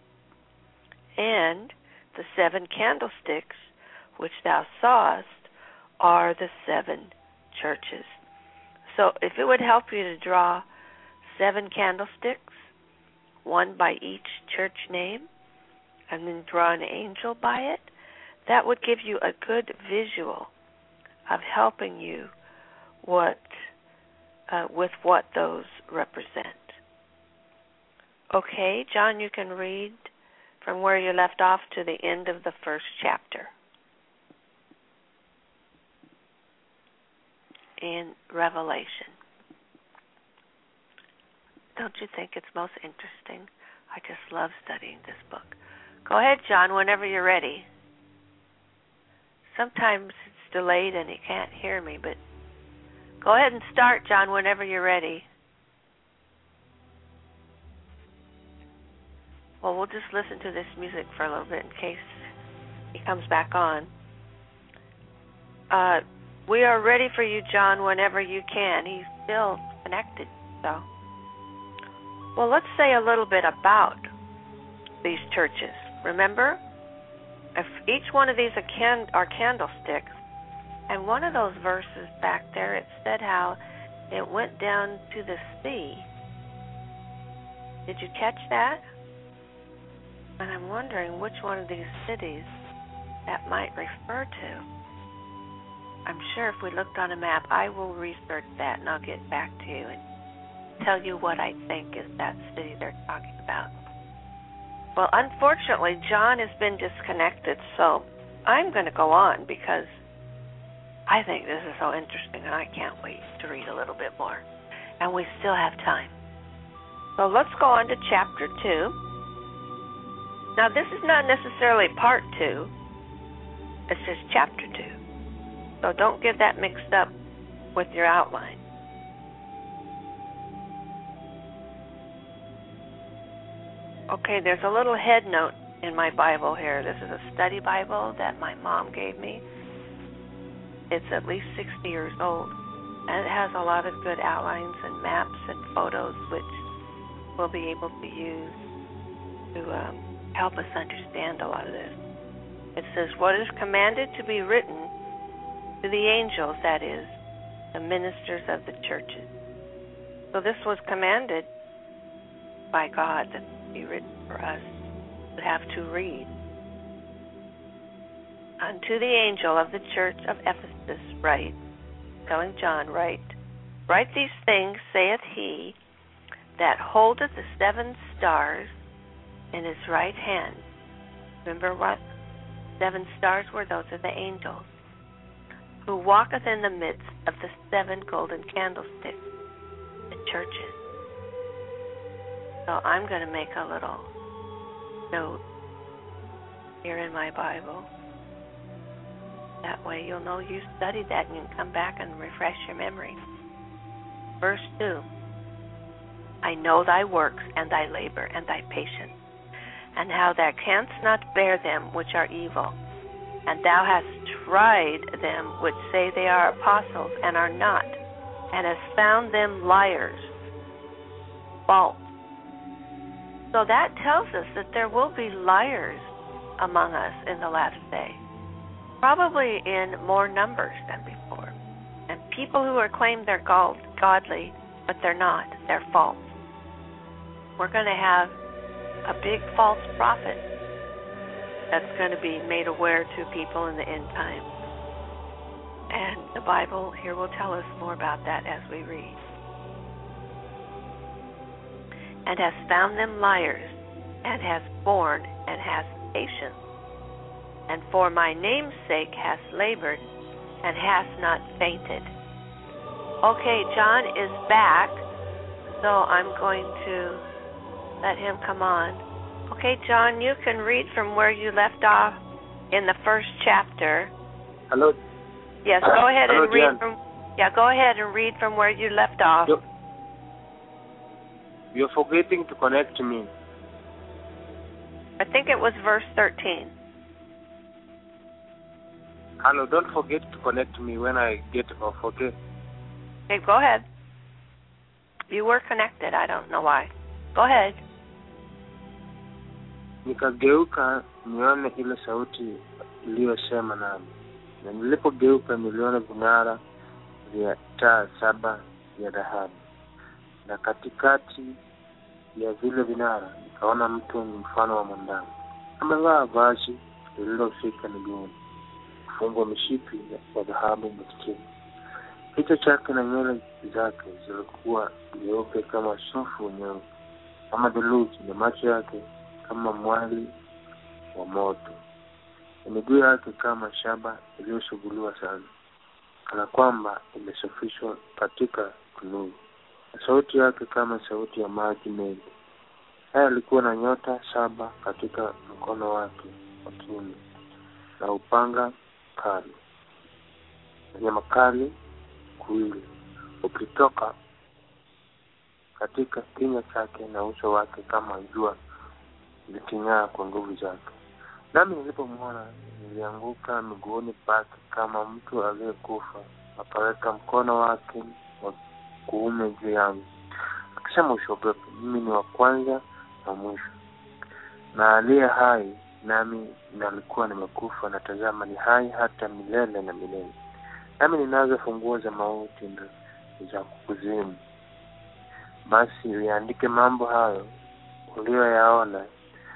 And the seven candlesticks which thou sawest are the seven churches. So if it would help you to draw seven candlesticks, one by each church name, and then draw an angel by it, that would give you a good visual of helping you what uh, with what those represent. Okay, John, you can read from where you left off to the end of the first chapter in Revelation. Don't you think it's most interesting? I just love studying this book. Go ahead, John, whenever you're ready. Sometimes it's delayed and you can't hear me, but go ahead and start, John, whenever you're ready. Well, we'll just listen to this music for a little bit in case he comes back on. Uh, we are ready for you, John, whenever you can. He's still connected, so. Well, let's say a little bit about these churches. Remember, if each one of these are, can, are candlesticks, and one of those verses back there, it said how it went down to the sea. Did you catch that? And I'm wondering which one of these cities that might refer to. I'm sure if we looked on a map, I will research that and I'll get back to you and tell you what I think is that city they're talking about. Well, unfortunately, John has been disconnected, so I'm going to go on because I think this is so interesting and I can't wait to read a little bit more. And we still have time. So let's go on to chapter two. Now, this is not necessarily part two. It's just chapter two. So don't get that mixed up with your outline. Okay, there's a little head note in my Bible here. This is a study Bible that my mom gave me. It's at least sixty years old, and it has a lot of good outlines and maps and photos which we'll be able to use to um, help us understand a lot of this. It says, what is commanded to be written to the angels, that is, the ministers of the churches. So this was commanded by God that it be written for us to have to read. Unto the angel of the church of Ephesus write, telling John, write, write these things, saith he, that holdeth the seven stars in his right hand, Remember what seven stars were? Those are the angels. Who walketh in the midst of the seven golden candlesticks, the churches. So I'm going to make a little note here in my Bible. That way you'll know you studied that and you can come back and refresh your memory. Verse two. I know thy works and thy labor and thy patience, and how thou canst not bear them which are evil. And thou hast tried them which say they are apostles and are not, and hast found them liars, false. So that tells us that there will be liars among us in the last day, probably in more numbers than before. And people who are claimed they're godly, but they're not. They're false. We're going to have a big false prophet that's going to be made aware to people in the end time. And the Bible here will tell us more about that as we read. And hast found them liars, and hast borne, and hast patience, and for my name's sake hast labored, and hast not fainted. Okay, John is back, so I'm going to let him come on. Okay, John, you can read from where you left off in the first chapter. Hello. Yes, go ahead Hello, and read Jan. from. Yeah, go ahead and read from where you left off. You're, you're forgetting to connect to me. I think it was verse thirteen. Hello, don't forget to connect to me when I get off, okay? Okay, go ahead. You were connected. I don't know why. Go ahead. Nikageuka nione ile sauti iliyosema nami. Na nilipogeuka niliona vinara vya taa saba vya dhahabu. Na katikati ya vile vinara nikaona mtu mfano wa mwanadamu. Amevaa vazi lililofika miguuni, kufungwa mishipi ya dhahabu masikini. Kichwa chake na nywele zake zilikuwa nyeupe kama sufu nyeupe, kama theluji, na macho yake kama mwali wa moto, na miguu yake kama shaba iliyosuguliwa sana, kana kwamba imesafishwa katika kunu, na sauti yake kama sauti ya maji mengi. Haya alikuwa na nyota saba katika mkono wake wa kiume, na upanga kali, na makali kuwili ukitoka katika kinywa chake, na uso wake kama jua liking'aa kwa nguvu zake. Nami nilipomwona nilianguka miguuni pake kama mtu aliyekufa. Akaweka mkono wake wa kuume juu yangu, akisema, usiogope, mimi ni wa kwanza na mwisho, na aliye hai, nami nalikuwa nimekufa, na tazama ni hai hata milele na milele. Nami ninazo funguo za mauti na za kuzimu. Basi uyaandike mambo hayo uliyoyaona,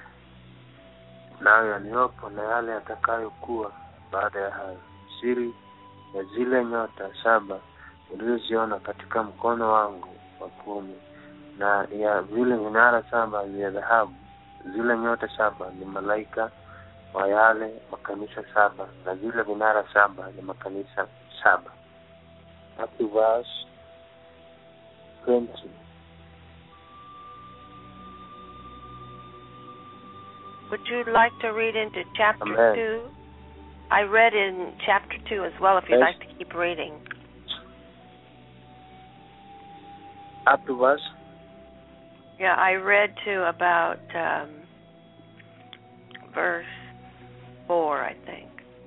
nayo yaliyopo, na yale yatakayokuwa baada ya hayo. Siri ya zile nyota saba ulizoziona katika mkono wangu wa kuume, na ya vile vinara saba vya dhahabu. Zile nyota saba ni malaika wa yale makanisa saba, na zile vinara saba ni makanisa saba. Up to verse twenty. Would you like to read into chapter Amen. two? I read in chapter two as well, if you'd Yes. like to keep reading. Up to verse? Yeah, I read to about um, verse four, I think,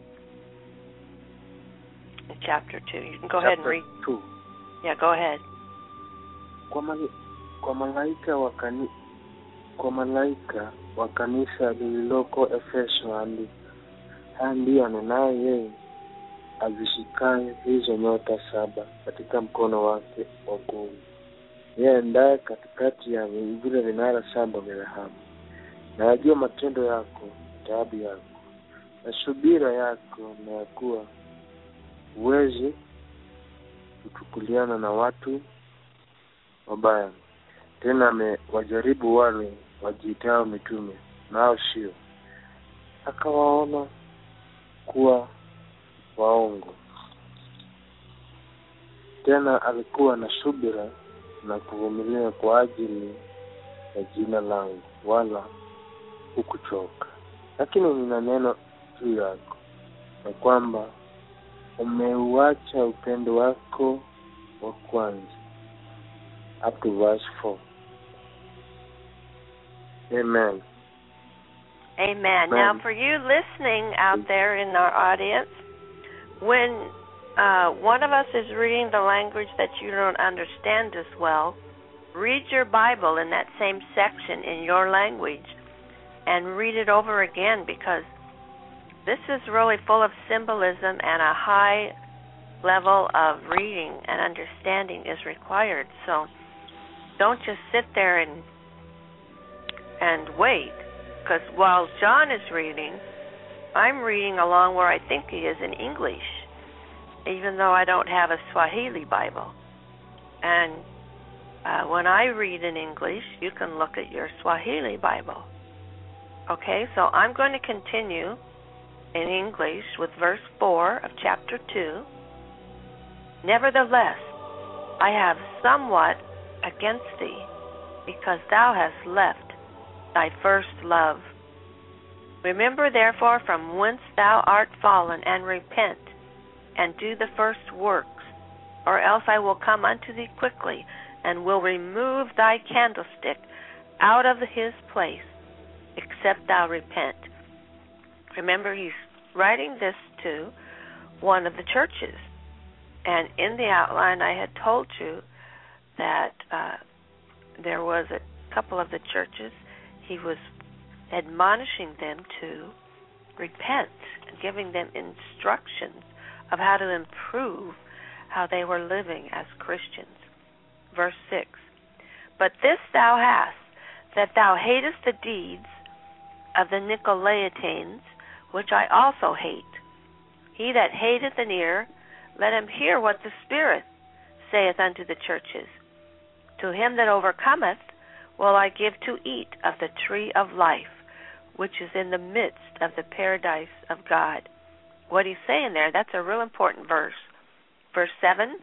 in chapter two. You can go Chapter ahead and read. two. Yeah, go ahead. Kwa, mali, kwa malaika wa kani, kwa malaika wa kanisa lililoko Efeso andika, haya ndiyo anenaye yeye azishikaye hizo nyota saba katika mkono wake wa kuume. Yeye ndaye katikati ya vile vinara saba vya dhahabu. Na ajua matendo yako, taabu yako, na subira yako, na ya kuwa uwezi kuchukuliana na watu wabaya. Tena amewajaribu wale wajiitao mitume, nao sio, akawaona kuwa waongo. Tena alikuwa na subira na kuvumilia kwa ajili ya jina langu, wala hukuchoka. Lakini nina neno juu yako, na kwamba umeuacha upendo wako wa kwanza. Up to verse four. Amen. Amen. Amen. Now, for you listening out there in our audience, when uh, one of us is reading the language that you don't understand as well, read your Bible in that same section in your language and read it over again, because this is really full of symbolism, and a high level of reading and understanding is required. So don't just sit there and and wait, because while John is reading, I'm reading along where I think he is in English, even though I don't have a Swahili Bible. And uh, when I read in English, you can look at your Swahili Bible. Okay, so I'm going to continue in English with verse four of chapter two. Nevertheless, I have somewhat against thee, because thou hast left thy first love. Remember therefore from whence thou art fallen, and repent, and do the first works, or else I will come unto thee quickly, and will remove thy candlestick out of his place, except thou repent. Remember, he's writing this to one of the churches. And in the outline, I had told you that uh, there was a couple of the churches, he was admonishing them to repent and giving them instructions of how to improve how they were living as Christians. Verse six, but this thou hast, that thou hatest the deeds of the Nicolaitans, which I also hate. He that hateth an ear, let him hear what the Spirit saith unto the churches. To him that overcometh will I give to eat of the tree of life, which is in the midst of the paradise of God. What he's saying there, that's a real important verse. Verse seven,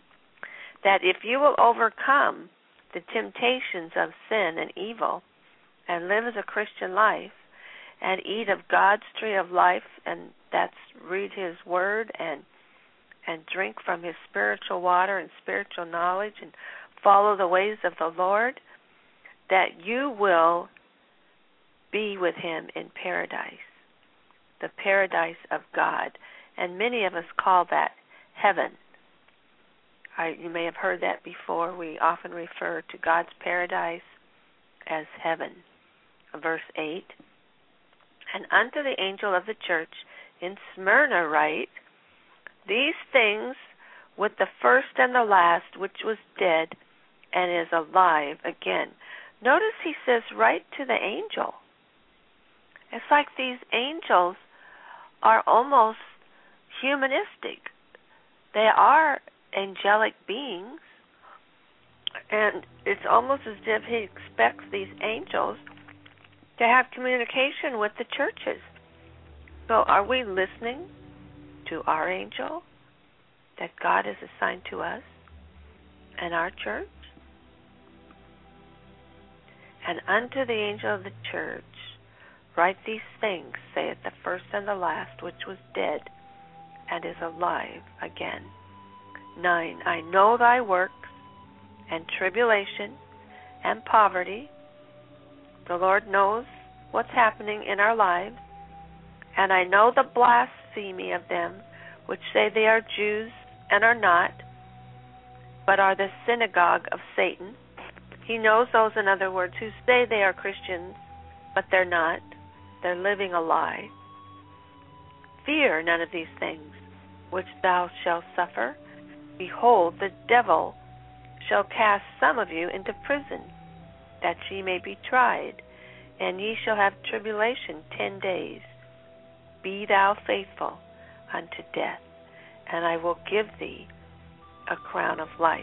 that if you will overcome the temptations of sin and evil and live as a Christian life and eat of God's tree of life, and that's read his word and and drink from his spiritual water and spiritual knowledge and follow the ways of the Lord, that you will be with him in paradise, the paradise of God. And many of us call that heaven. I, you may have heard that before. We often refer to God's paradise as heaven. Verse eight, and unto the angel of the church in Smyrna write, these things with the first and the last, which was dead and is alive again. Notice he says, write to the angel. It's like these angels are almost humanistic. They are angelic beings, and it's almost as if he expects these angels to have communication with the churches. So are we listening to our angel that God has assigned to us and our church? And unto the angel of the church write these things, saith the first and the last, which was dead and is alive again. Nine, I know thy works and tribulation and poverty. The Lord knows what's happening in our lives. And I know the blasphemy of them which say they are Jews and are not, but are the synagogue of Satan. He knows those, in other words, who say they are Christians, but they're not. They're living a lie. Fear none of these things which thou shalt suffer. Behold, the devil shall cast some of you into prison, that ye may be tried, and ye shall have tribulation ten days. Be thou faithful unto death, and I will give thee a crown of life.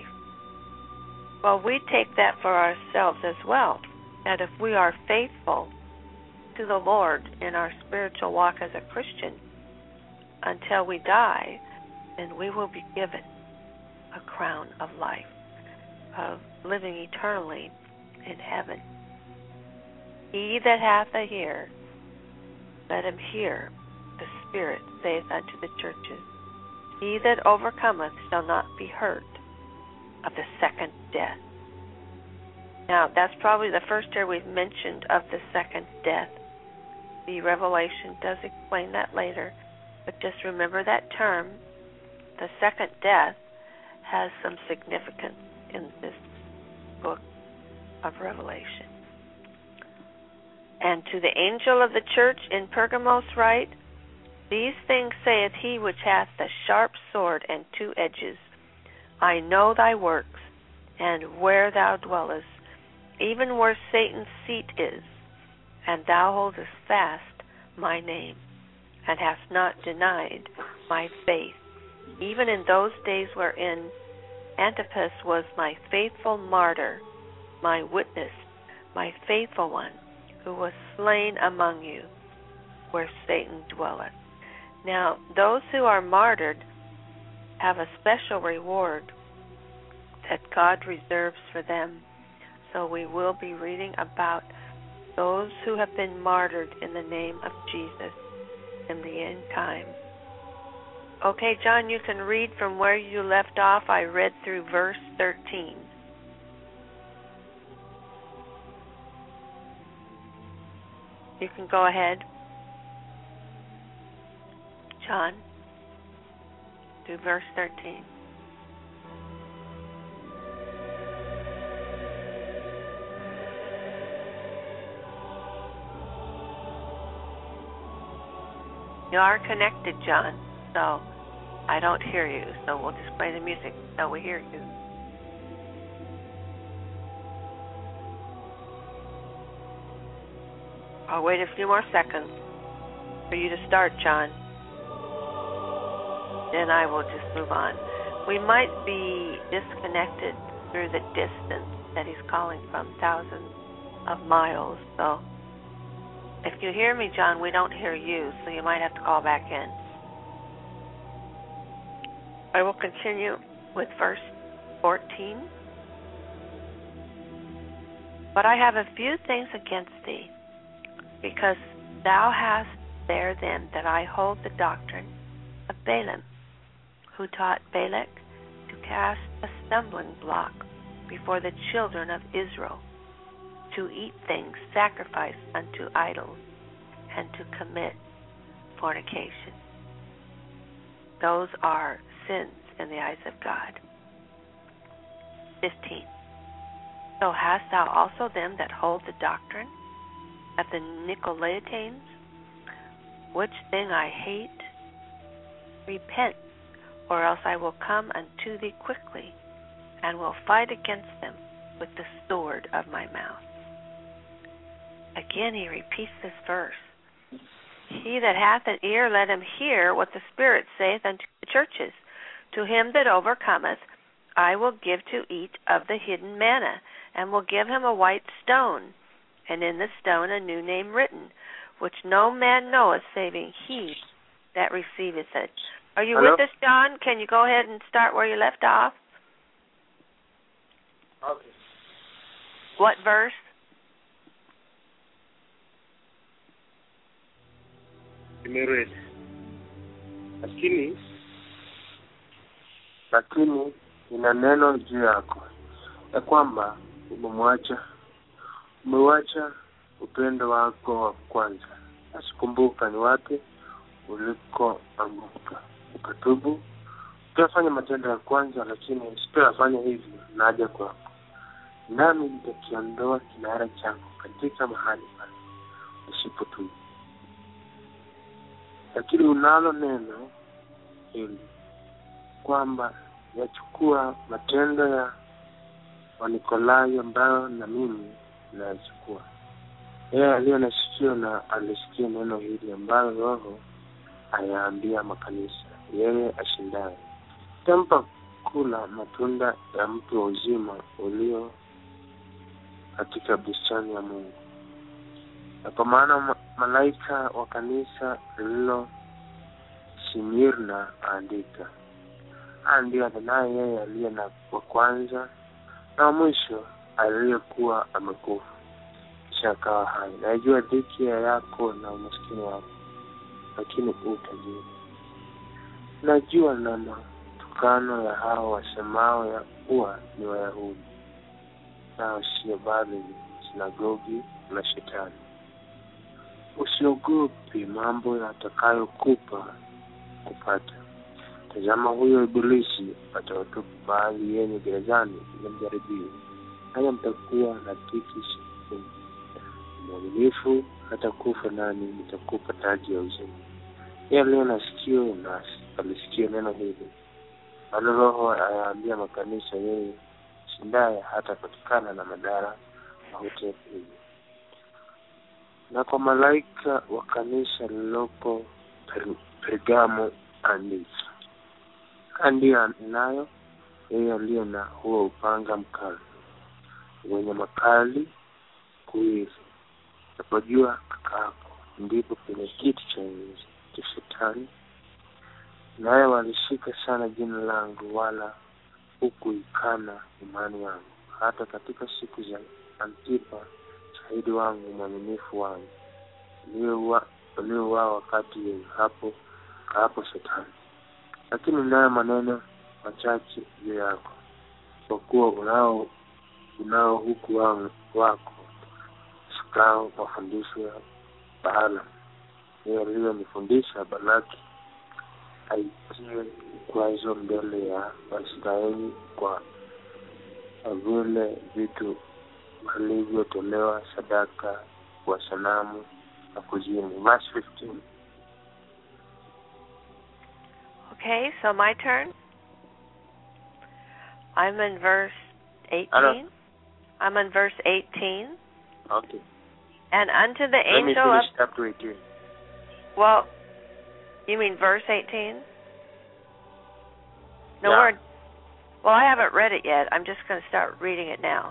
Well, we take that for ourselves as well, that if we are faithful to the Lord in our spiritual walk as a Christian until we die, then we will be given a crown of life, of living eternally in heaven. He that hath a ear, let him hear the Spirit saith unto the churches. He that overcometh shall not be hurt of the second death. Now, that's probably the first year we've mentioned of the second death. The Revelation does explain that later, but just remember that term. The second death has some significance in this book of Revelation. And to the angel of the church in Pergamos write, These things saith he which hath the sharp sword and two edges. I know thy works, and where thou dwellest, even where Satan's seat is, and thou holdest fast my name, and hast not denied my faith, even in those days wherein Antipas was my faithful martyr, my witness, my faithful one, who was slain among you, where Satan dwelleth. Now, those who are martyred have a special reward that God reserves for them. So we will be reading about those who have been martyred in the name of Jesus in the end time. Okay, John, you can read from where you left off. I read through verse thirteen. You can go ahead. John, do verse thirteen. You are connected, John, so I don't hear you, so we'll just play the music until we hear you. I'll wait a few more seconds for you to start, John. Then I will just move on. We might be disconnected through the distance that he's calling from, thousands of miles. So if you hear me, John, we don't hear you, so you might have to call back in. I will continue with verse fourteen. But I have a few things against thee, because thou hast there then that I hold the doctrine of Balaam, who taught Balak to cast a stumbling block before the children of Israel, to eat things sacrificed unto idols, and to commit fornication. Those are sins in the eyes of God. fifteen. So hast thou also them that hold the doctrine of the Nicolaitans, which thing I hate? Repent, or else I will come unto thee quickly, and will fight against them with the sword of my mouth. Again he repeats this verse. He that hath an ear, let him hear what the Spirit saith unto the churches. To him that overcometh, I will give to eat of the hidden manna, and will give him a white stone, and in the stone a new name written, which no man knoweth, saving he that receiveth it. Are you Hello? with us, John? Can you go ahead and start where you left off? Okay. What verse? Nimeread. Lakini lakini ina neno juu yako ya kwamba umemwacha umewacha upendo wako wa kwanza. Asikumbuka ni wapi ulikoanguka, ukatubu ukafanya matendo ya kwanza, lakini usipofanya hivyo naja kwako, nami nitakiondoa kinara chako katika mahali pale usipotubu. Lakini unalo neno hili kwamba yachukua matendo ya Wanikolai ambayo na mimi nayachukua. Yeye aliye na sikio na alisikia neno hili ambalo Roho ayaambia makanisa. Yeye ashindaye tampa kula matunda ya mti wa uzima ulio katika bustani ya Mungu. Na kwa maana ma- malaika wa kanisa lililo Smirna aandika, haya ndiyo anenaye yeye aliye na wa kwanza na wa mwisho, aliyekuwa amekufa kisha akawa hai. Najua dhiki ya yako na umaskini wako, lakini utajiri. Najua na matukano ya hao wasemao ya kuwa ni Wayahudi, nao sio bali ni sinagogi la Shetani. Usiogopi mambo yatakayokupa kupata. Tazama, huyo Ibilisi atawatupa baadhi yenu gerezani ili mjaribiwe, haya mtakuwa na dhiki siku. Mwaminifu hata kufa, nani nitakupa taji ya uzima. Yeye aliye na sikio na alisikia neno hili. Bali Roho ayaambia makanisa, yeye shindaye hata patikana na madhara mauti hii. Na kwa malaika wa kanisa lililoko Pergamo andika, ndiyo nayo yeye aliye na huo upanga mkali wenye makali kuwili. Napojua kakako, ndipo kwenye kiti cha enzi cha Shetani, naye walishika sana jina langu, wala hukuikana imani yangu, hata katika siku za Antipa shahidi wangu mwaminifu wangu, waliouawa wakati ya hapo hapo Shetani. Lakini nayo maneno machache juu yako, kwa kuwa unao unao huku wangu wako sikao mafundisho ya Baala, yeye aliyonifundisha Balaki aitie kwazo mbele ya Waisraeli kwa vile vitu walivyotolewa sadaka kwa sanamu na kuzimu. Verse fifteen. Okay, so my turn. I'm in verse eighteen. Hello. I'm in verse eighteen. Okay. And unto the Let me angel finish of... chapter eighteen. Well, you mean verse eighteen? No Yeah. word. Well, I haven't read it yet. I'm just going to start reading it now.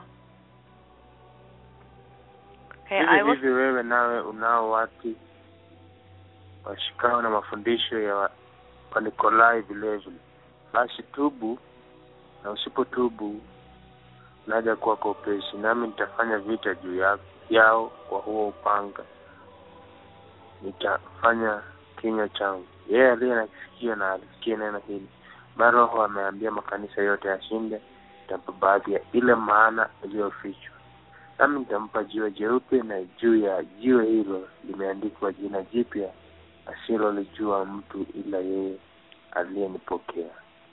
Okay, I Hivi will... hivi wewe nawe unao watu washikao na mafundisho ya wa, wa Nikolai vile vile. Basi tubu, na usipotubu naja kwako upesi, nami nitafanya vita juu ya, yao kwa huo upanga. Nitafanya kinywa changu. Yeye aliye na kisikio na alisikie neno hili. Bali Roho ameambia makanisa yote yashinde, nitampa baadhi ya ile maana iliyofichwa. Nami nitampa jiwe jeupe, na juu ya jiwe hilo limeandikwa jina jipya asilolijua mtu ila yeye aliyenipokea.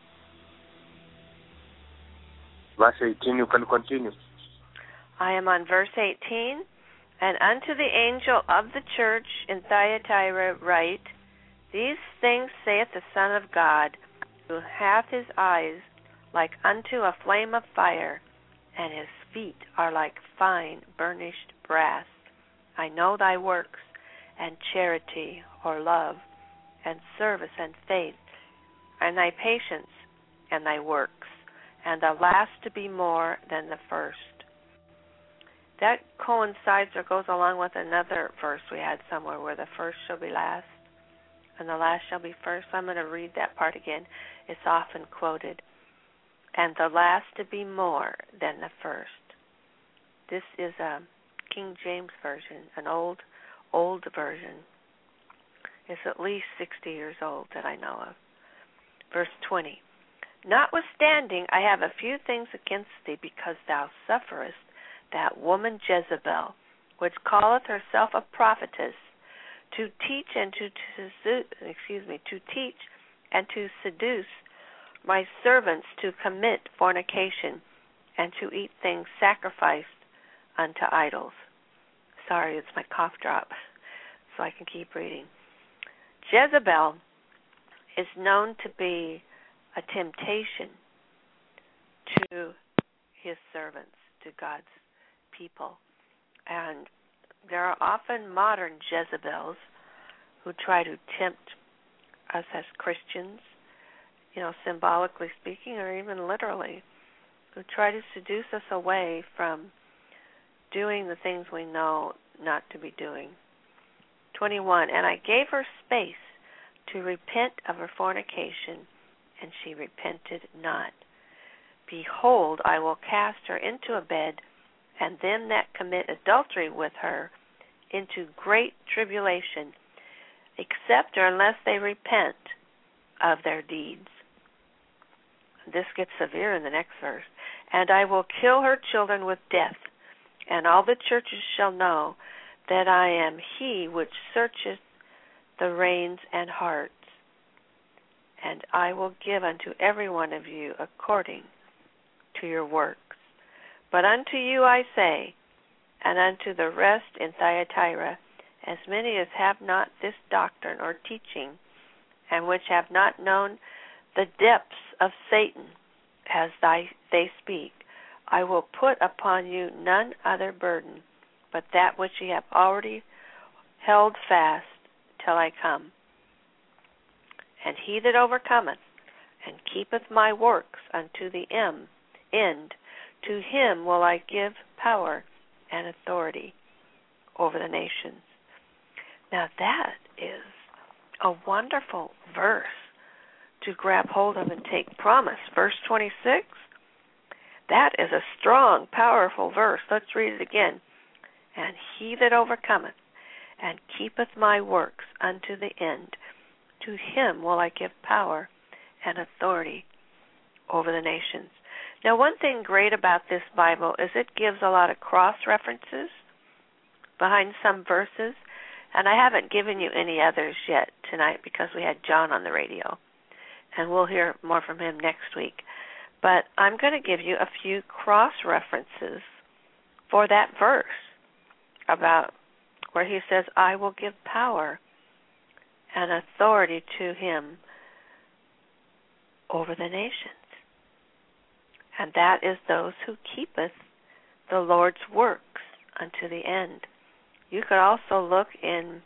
Verse eighteen, you can continue. I am on verse eighteen. And unto the angel of the church in Thyatira write, These things saith the Son of God, who hath his eyes like unto a flame of fire, and his feet are like fine burnished brass. I know thy works, and charity or love, and service and faith, and thy patience, and thy works, and the last to be more than the first. That coincides or goes along with another verse we had somewhere where the first shall be last and the last shall be first. I'm going to read that part again. It's often quoted. And the last to be more than the first. This is a King James version, an old, old version. It's at least sixty years old that I know of. Verse twenty. Notwithstanding, I have a few things against thee, because thou sufferest that woman Jezebel, which calleth herself a prophetess, to teach and to, to excuse me, to teach and to seduce my servants to commit fornication and to eat things sacrificed unto idols. Sorry, it's my cough drop, so I can keep reading. Jezebel is known to be a temptation to his servants, to God's people. And there are often modern Jezebels who try to tempt us as Christians, you know, symbolically speaking or even literally, who try to seduce us away from doing the things we know not to be doing. twenty-one, and I gave her space to repent of her fornication, and she repented not. Behold, I will cast her into a bed, and them that commit adultery with her into great tribulation, except or unless they repent of their deeds. This gets severe in the next verse. And I will kill her children with death, and all the churches shall know that I am he which searcheth the reins and hearts. And I will give unto every one of you according to your works. But unto you I say, and unto the rest in Thyatira, as many as have not this doctrine or teaching, and which have not known the depths of Satan, as thy, they speak, I will put upon you none other burden, but that which ye have already held fast till I come. And he that overcometh and keepeth my works unto the end, to him will I give power and authority over the nations. Now that is a wonderful verse to grab hold of and take promise. Verse twenty-six, that is a strong, powerful verse. Let's read it again. And he that overcometh and keepeth my works unto the end, to him will I give power and authority over the nations. Now, one thing great about this Bible is it gives a lot of cross-references behind some verses, and I haven't given you any others yet tonight because we had John on the radio, and we'll hear more from him next week. But I'm going to give you a few cross-references for that verse about where he says, I will give power and authority to him over the nations. And that is those who keepeth the Lord's works unto the end. You could also look in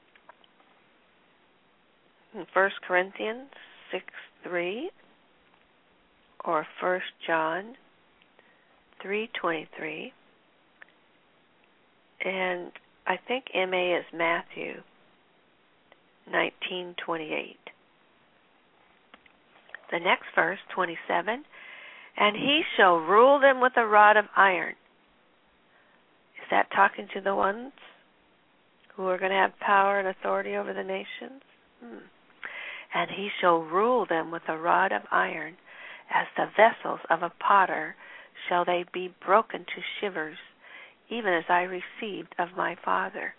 First Corinthians six three or First John three twenty-three, and I think M A is Matthew nineteen twenty-eight. The next verse, twenty-seven, and he shall rule them with a rod of iron. Is that talking to the ones who are going to have power and authority over the nations? Hmm. And he shall rule them with a rod of iron, as the vessels of a potter shall they be broken to shivers, even as I received of my Father.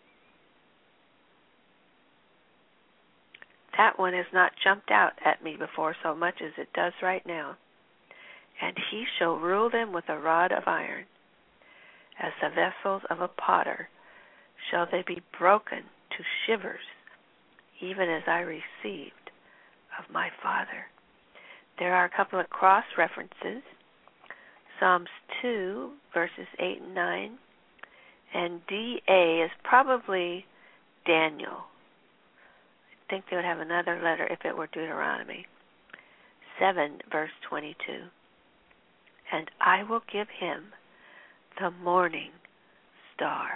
That one has not jumped out at me before so much as it does right now. And he shall rule them with a rod of iron, as the vessels of a potter shall they be broken to shivers, even as I received of my Father. There are a couple of cross-references. Psalms two, verses eight and nine, and D A is probably Daniel. I think they would have another letter if it were Deuteronomy. seven, verse twenty-two. And I will give him the morning star.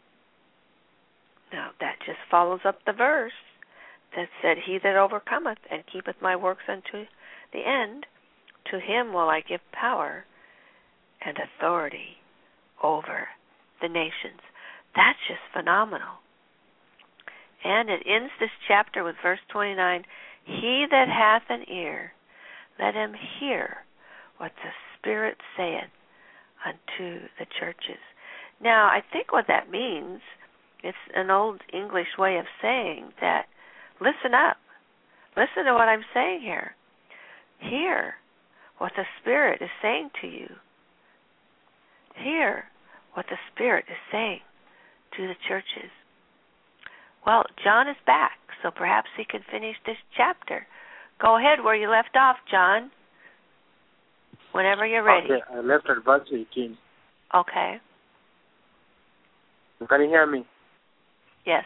Now, that just follows up the verse that said, he that overcometh and keepeth my works unto the end, to him will I give power and authority over the nations. That's just phenomenal. And it ends this chapter with verse twenty-nine, he that hath an ear, let him hear what the Spirit saith unto the churches. Now, I think what that means, it's an old English way of saying that, listen up. Listen to what I'm saying here. Hear what the Spirit is saying to you. Hear what the Spirit is saying to the churches. Well, John is back, so perhaps he can finish this chapter. Go ahead where you left off, John, whenever you're ready. Okay, I left at verse eighteen. Okay. Can you hear me? Yes.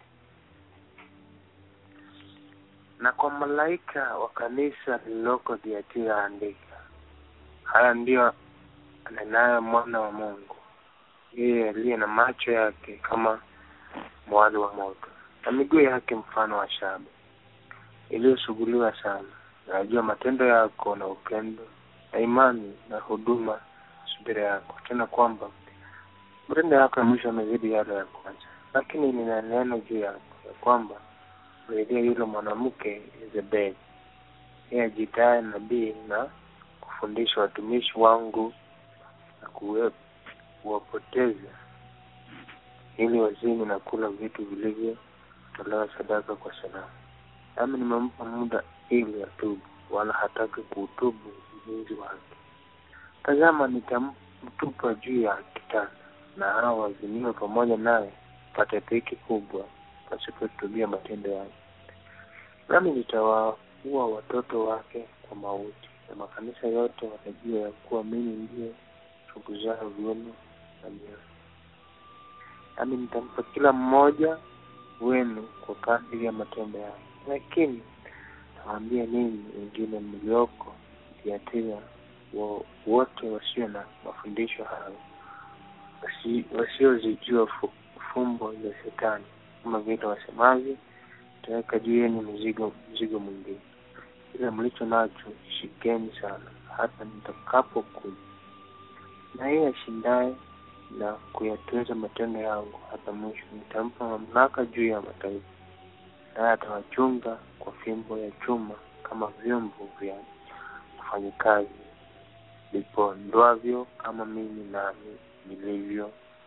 Na kwa malaika wa kanisa lililoko Thiatira andika, haya ndiyo anenayo mwana wa Mungu, yeye aliye na macho yake kama mwali wa moto na miguu yake mfano wa shaba iliyosuguliwa sana. Najua matendo yako na upendo na imani na huduma subira yako, tena kwamba matendo yako ya mwisho yamezidi yale ya kwanza. Lakini nina neno juu yako ya kwamba zaidi yule mwanamke Yezebeli, yeye ajitaye nabii na kufundisha watumishi wangu na kuwapoteza ili wazini na kula vitu vilivyo tolewa sadaka kwa sanamu. Nami nimempa muda ili atubu, wala hataki kuutubu uzinzi wake. Tazama, nitamtupa juu ya kitanda, na hao waziniwe pamoja naye pate dhiki kubwa pasipotubia matendo yake. Nami nitawaua watoto wake kwa mauti, na makanisa yote watajua ya kuwa mimi ndiye chunguzao viuno na mioyo. Nami nitampa kila mmoja wenu kwa kadiri ya matendo yake. Lakini nawaambia ninyi wengine mlioko Thiatira, wote wasio na mafundisho hayo, wasiozijua fumbo za Shetani, kama vile wasemavyo, taweka juu yenu mzigo mzigo mwingine. Kila mlicho nacho shikeni sana hata nitakapokuja. Na yeye ashindaye na kuyateza matendo yangu hata mwisho, nitampa mamlaka juu ya mataifa, naye atawachunga kwa fimbo ya chuma kama vyombo vya wafanyakazi vipondwavyo, kama mimi nami nilivyo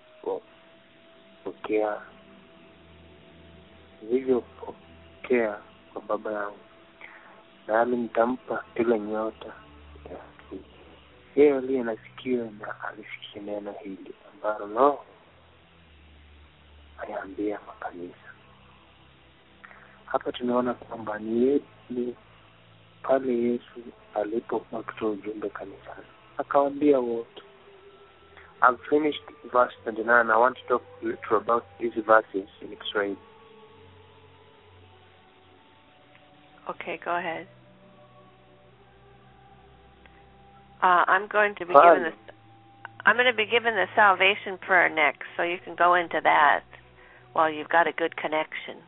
pokea nilivyopokea kwa Baba yangu. Nami nitampa ile nyota ya asubuhi. Yeye aliye na sikio na alisikie neno hili ambalo Roho ayaambia makanisa. Hapa tunaona kwamba ni, ni pale Yesu alipokuwa akitoa ujumbe kanisani, akawaambia wote. I've finished verse twenty-nine. I want to talk a little about these verses in Kiswahili. Okay, go ahead. Uh, I'm going to be given the I'm going to be given the salvation prayer next, so you can go into that while you've got a good connection.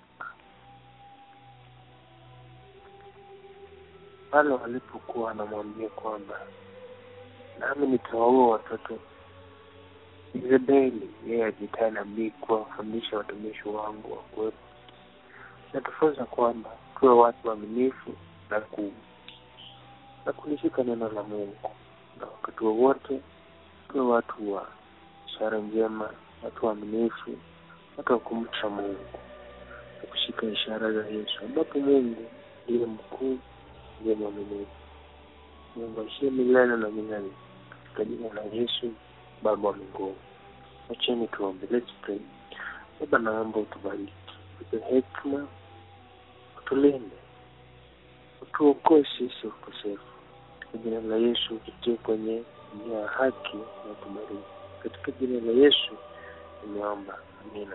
Wale walipokuwa wanamwambia kwamba nami nitawaua watoto Yezebeli, yeye ajitaye nabii kuwafundisha watumishi wangu wa kuwepo. Natufunza kwamba tuwe watu waaminifu na ku na kulishika neno la Mungu, na wakati wowote tuwe watu wa ishara njema, watu waaminifu, watu wa kumcha Mungu na kushika ishara za Yesu, ambapo Mungu ndiye mkuu, ndiye mwaminifu. Mungu ashie milele na milele katika jina la Yesu Baba wa mbinguni. Acheni tuombe. Let's pray. Baba, naomba utubariki, utupe hekima, utulinde, utuokoe sisi ukosefu. Katika jina la Yesu tutie kwenye njia ya haki na kubariki. Katika jina la Yesu nimeomba. Amina.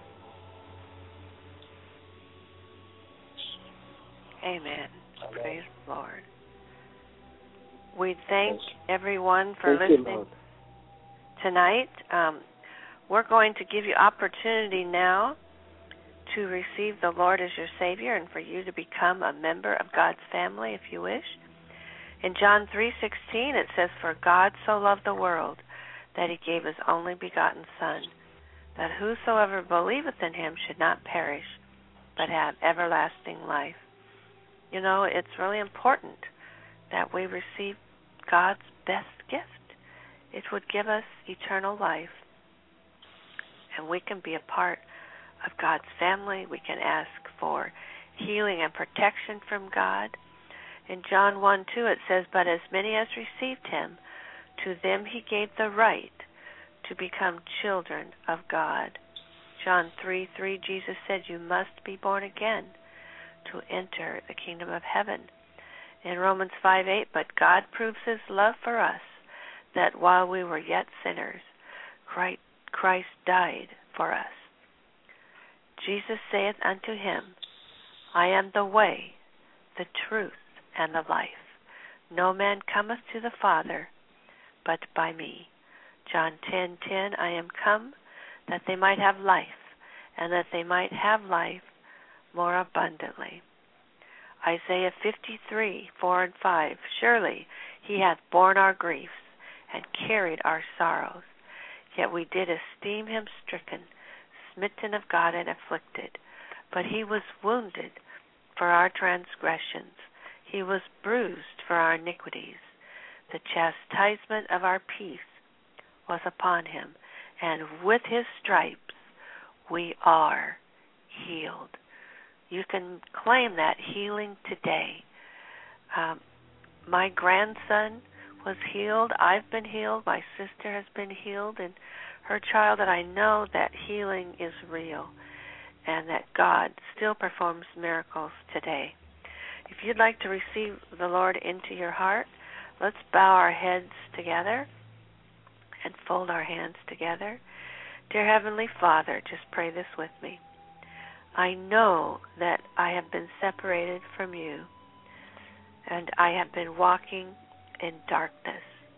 Amen. Praise the Lord. We thank everyone for thank listening you, tonight. Um, we're going to give you opportunity now to receive the Lord as your Savior and for you to become a member of God's family if you wish. In John three sixteen it says, "For God so loved the world that he gave his only begotten Son, that whosoever believeth in him should not perish, but have everlasting life." You know, it's really important that we receive God's best gift. It would give us eternal life, and we can be a part of God's family. We can ask for healing and protection from God. In John one two it says, "But as many as received him, to them he gave the right to become children of God." John three three, Jesus said, "You must be born again to enter the kingdom of heaven." In Romans five eight, "But God proves his love for us, that while we were yet sinners, Christ died for us." Jesus saith unto him, "I am the way, the truth, and the life. No man cometh to the Father but by me." John ten ten, I am come that they might have life, and that they might have life more abundantly. Isaiah fifty-three, four and five, surely he hath borne our griefs and carried our sorrows. Yet we did esteem him stricken, smitten of God and afflicted. But he was wounded for our transgressions. He was bruised for our iniquities. The chastisement of our peace was upon him, and with his stripes we are healed. You can claim that healing today. Um, my grandson was healed. I've been healed. My sister has been healed, and her child, and I know that healing is real and that God still performs miracles today. If you'd like to receive the Lord into your heart, let's bow our heads together and fold our hands together. Dear Heavenly Father, just pray this with me. I know that I have been separated from you, and I have been walking in darkness.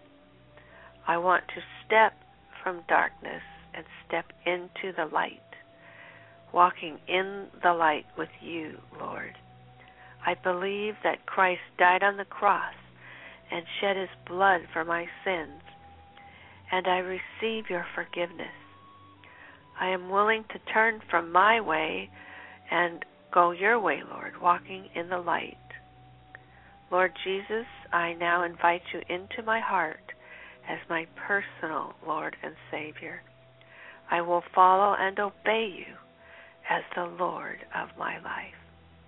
I want to step from darkness and step into the light, walking in the light with you, Lord. I believe that Christ died on the cross and shed his blood for my sins, and I receive your forgiveness. I am willing to turn from my way and go your way, Lord, walking in the light. Lord Jesus, I now invite you into my heart as my personal Lord and Savior. I will follow and obey you as the Lord of my life.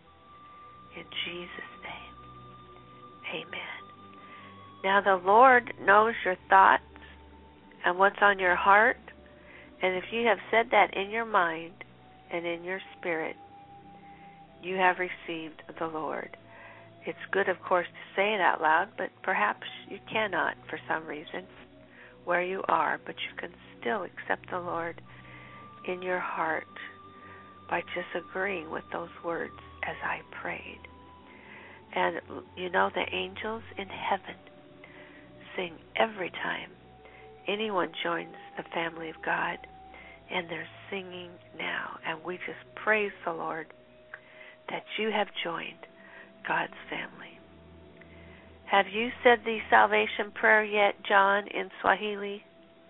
In Jesus' name, amen. Now the Lord knows your thoughts and what's on your heart, and if you have said that in your mind and in your spirit, you have received the Lord. It's good, of course, to say it out loud, but perhaps you cannot for some reason where you are, but you can still accept the Lord in your heart by just agreeing with those words as I prayed. And you know, the angels in heaven sing every time anyone joins the family of God, and they're singing now. And we just praise the Lord that you have joined God's family. Have you said the salvation prayer yet, John, in Swahili?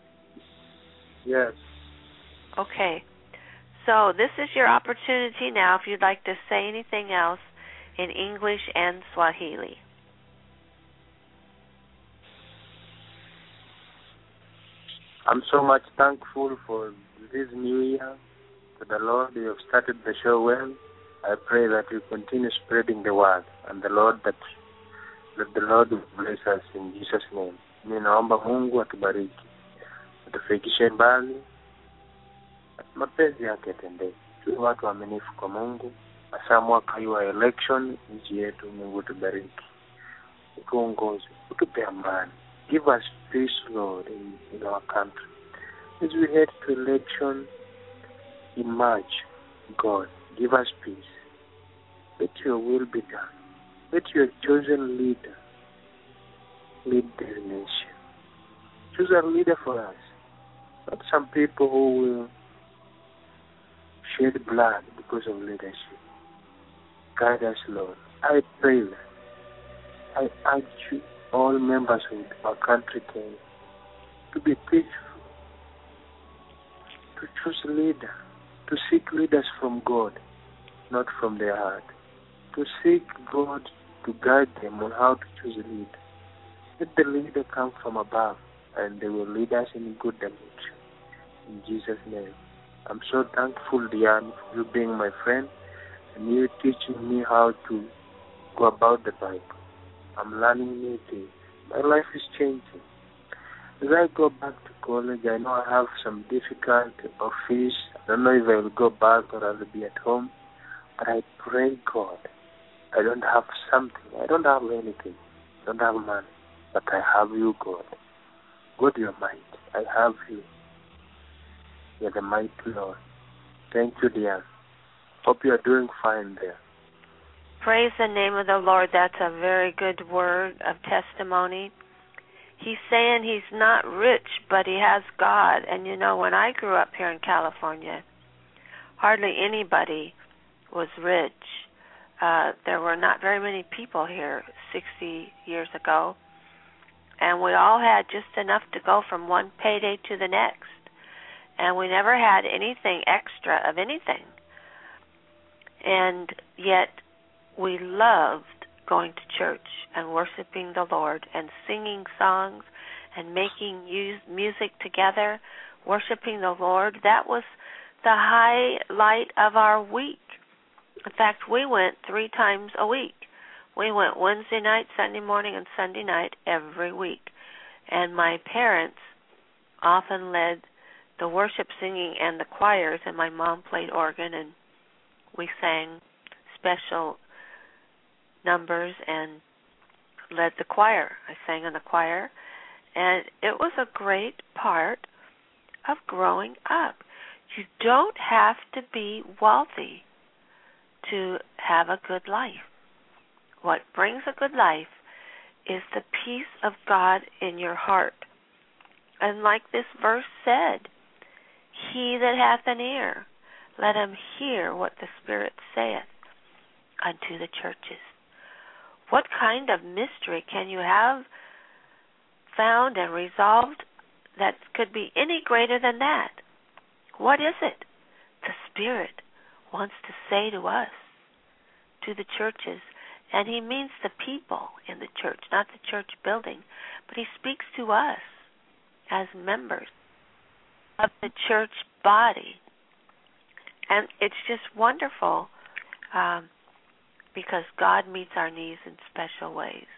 Yes. Okay. So this is your opportunity now if you'd like to say anything else in English and Swahili. I'm so much thankful for this new year. To the Lord, you have started the show well. I pray that you continue spreading the word, and the Lord that that the Lord will bless us in Jesus' name. Mimi naomba Mungu atubariki, atufikishe mbali, mapenzi yake yatendeke. Tuwe watu waaminifu kwa Mungu, hasa mwaka huu wa election, nchi yetu. Mungu tubariki, utuongoze, utupe amani. Give us peace, Lord, in, in our country. As we head to election in March, God, give us peace. Let your will be done. Let your chosen leader lead this nation. Choose a leader for us, not some people who will shed blood because of leadership. Guide us, Lord. I pray that. I urge you, all members of our country, Kenya, to be peaceful, to choose a leader, to seek leaders from God, not from their heart, to seek God to guide them on how to choose a leader. Let the leader come from above, and they will lead us in good direction. In Jesus' name. I'm so thankful, Diane, for you being my friend, and you teaching me how to go about the Bible. I'm learning new things. My life is changing. As I go back to college, I know I have some difficult office. I don't know if I will go back or I will be at home. But I pray, God, I don't have something. I don't have anything. I don't have money. But I have you, God. God, you're might. I have you. You're the mighty Lord. Thank you, dear. Hope you are doing fine there. Praise the name of the Lord. That's a very good word of testimony. he's saying he's not rich, but he has God. And, you know, when I grew up here in California, hardly anybody was rich. Uh, there were not very many people here sixty years ago. And we all had just enough to go from one payday to the next. And we never had anything extra of anything. And yet we loved going to church and worshiping the Lord and singing songs and making music together, worshiping the Lord. That was the highlight of our week. In fact, we went three times a week. We went Wednesday night, Sunday morning, and Sunday night every week. And my parents often led the worship singing and the choirs, and my mom played organ, and we sang special numbers and led the choir. I sang in the choir, and it was a great part of growing up. You don't have to be wealthy to have a good life. What brings a good life is the peace of God in your heart. And like this verse said, he that hath an ear, let him hear what the Spirit saith unto the churches. What kind of mystery can you have found and resolved that could be any greater than that? What is it? The Spirit wants to say to us, to the churches, and he means the people in the church, not the church building, but he speaks to us as members of the church body. And it's just wonderful um, because God meets our needs in special ways.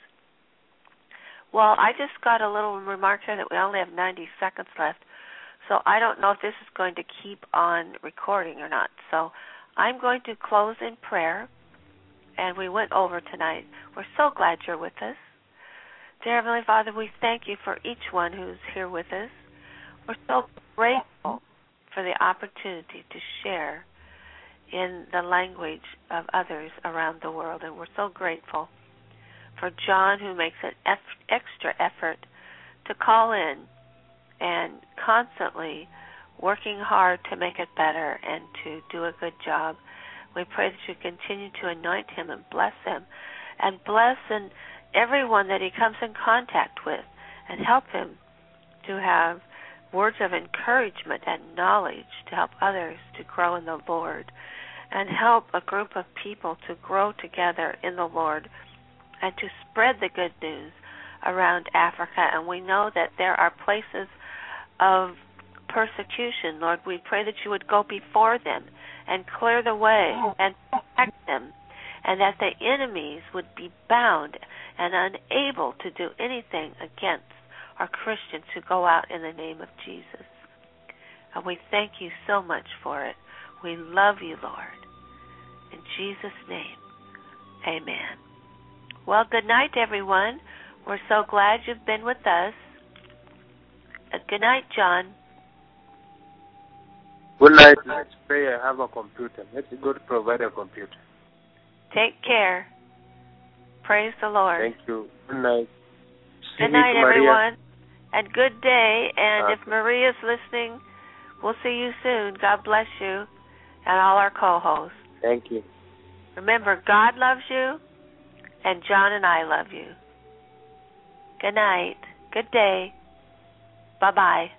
Well, I just got a little remark here that we only have ninety seconds left, so I don't know if this is going to keep on recording or not. So I'm going to close in prayer, and we went over tonight. We're so glad you're with us. Dear Heavenly Father, we thank you for each one who's here with us. We're so grateful for the opportunity to share in the language of others around the world, and we're so grateful for John, who makes an eff- extra effort to call in and constantly working hard to make it better and to do a good job. We pray that you continue to anoint him and bless him, and bless in everyone that he comes in contact with, and help him to have words of encouragement and knowledge to help others to grow in the Lord, and help a group of people to grow together in the Lord and to spread the good news around Africa. And we know that there are places of persecution. Lord, we pray that you would go before them and clear the way and protect them, and that the enemies would be bound and unable to do anything against our Christians who go out in the name of Jesus. And we thank you so much for it. We love you, Lord. In Jesus' name, amen. Well, good night, everyone. We're so glad you've been with us. Uh, good night, John. Good night. Let's pray. I have a computer. Let's go to provide a computer. Take care. Praise the Lord. Thank you. Good night. Good night, Maria. everyone. And good day. And Uh, if Maria's listening, we'll see you soon. God bless you and all our co-hosts. Thank you. Remember, God loves you, and John and I love you. Good night. Good day. Bye-bye.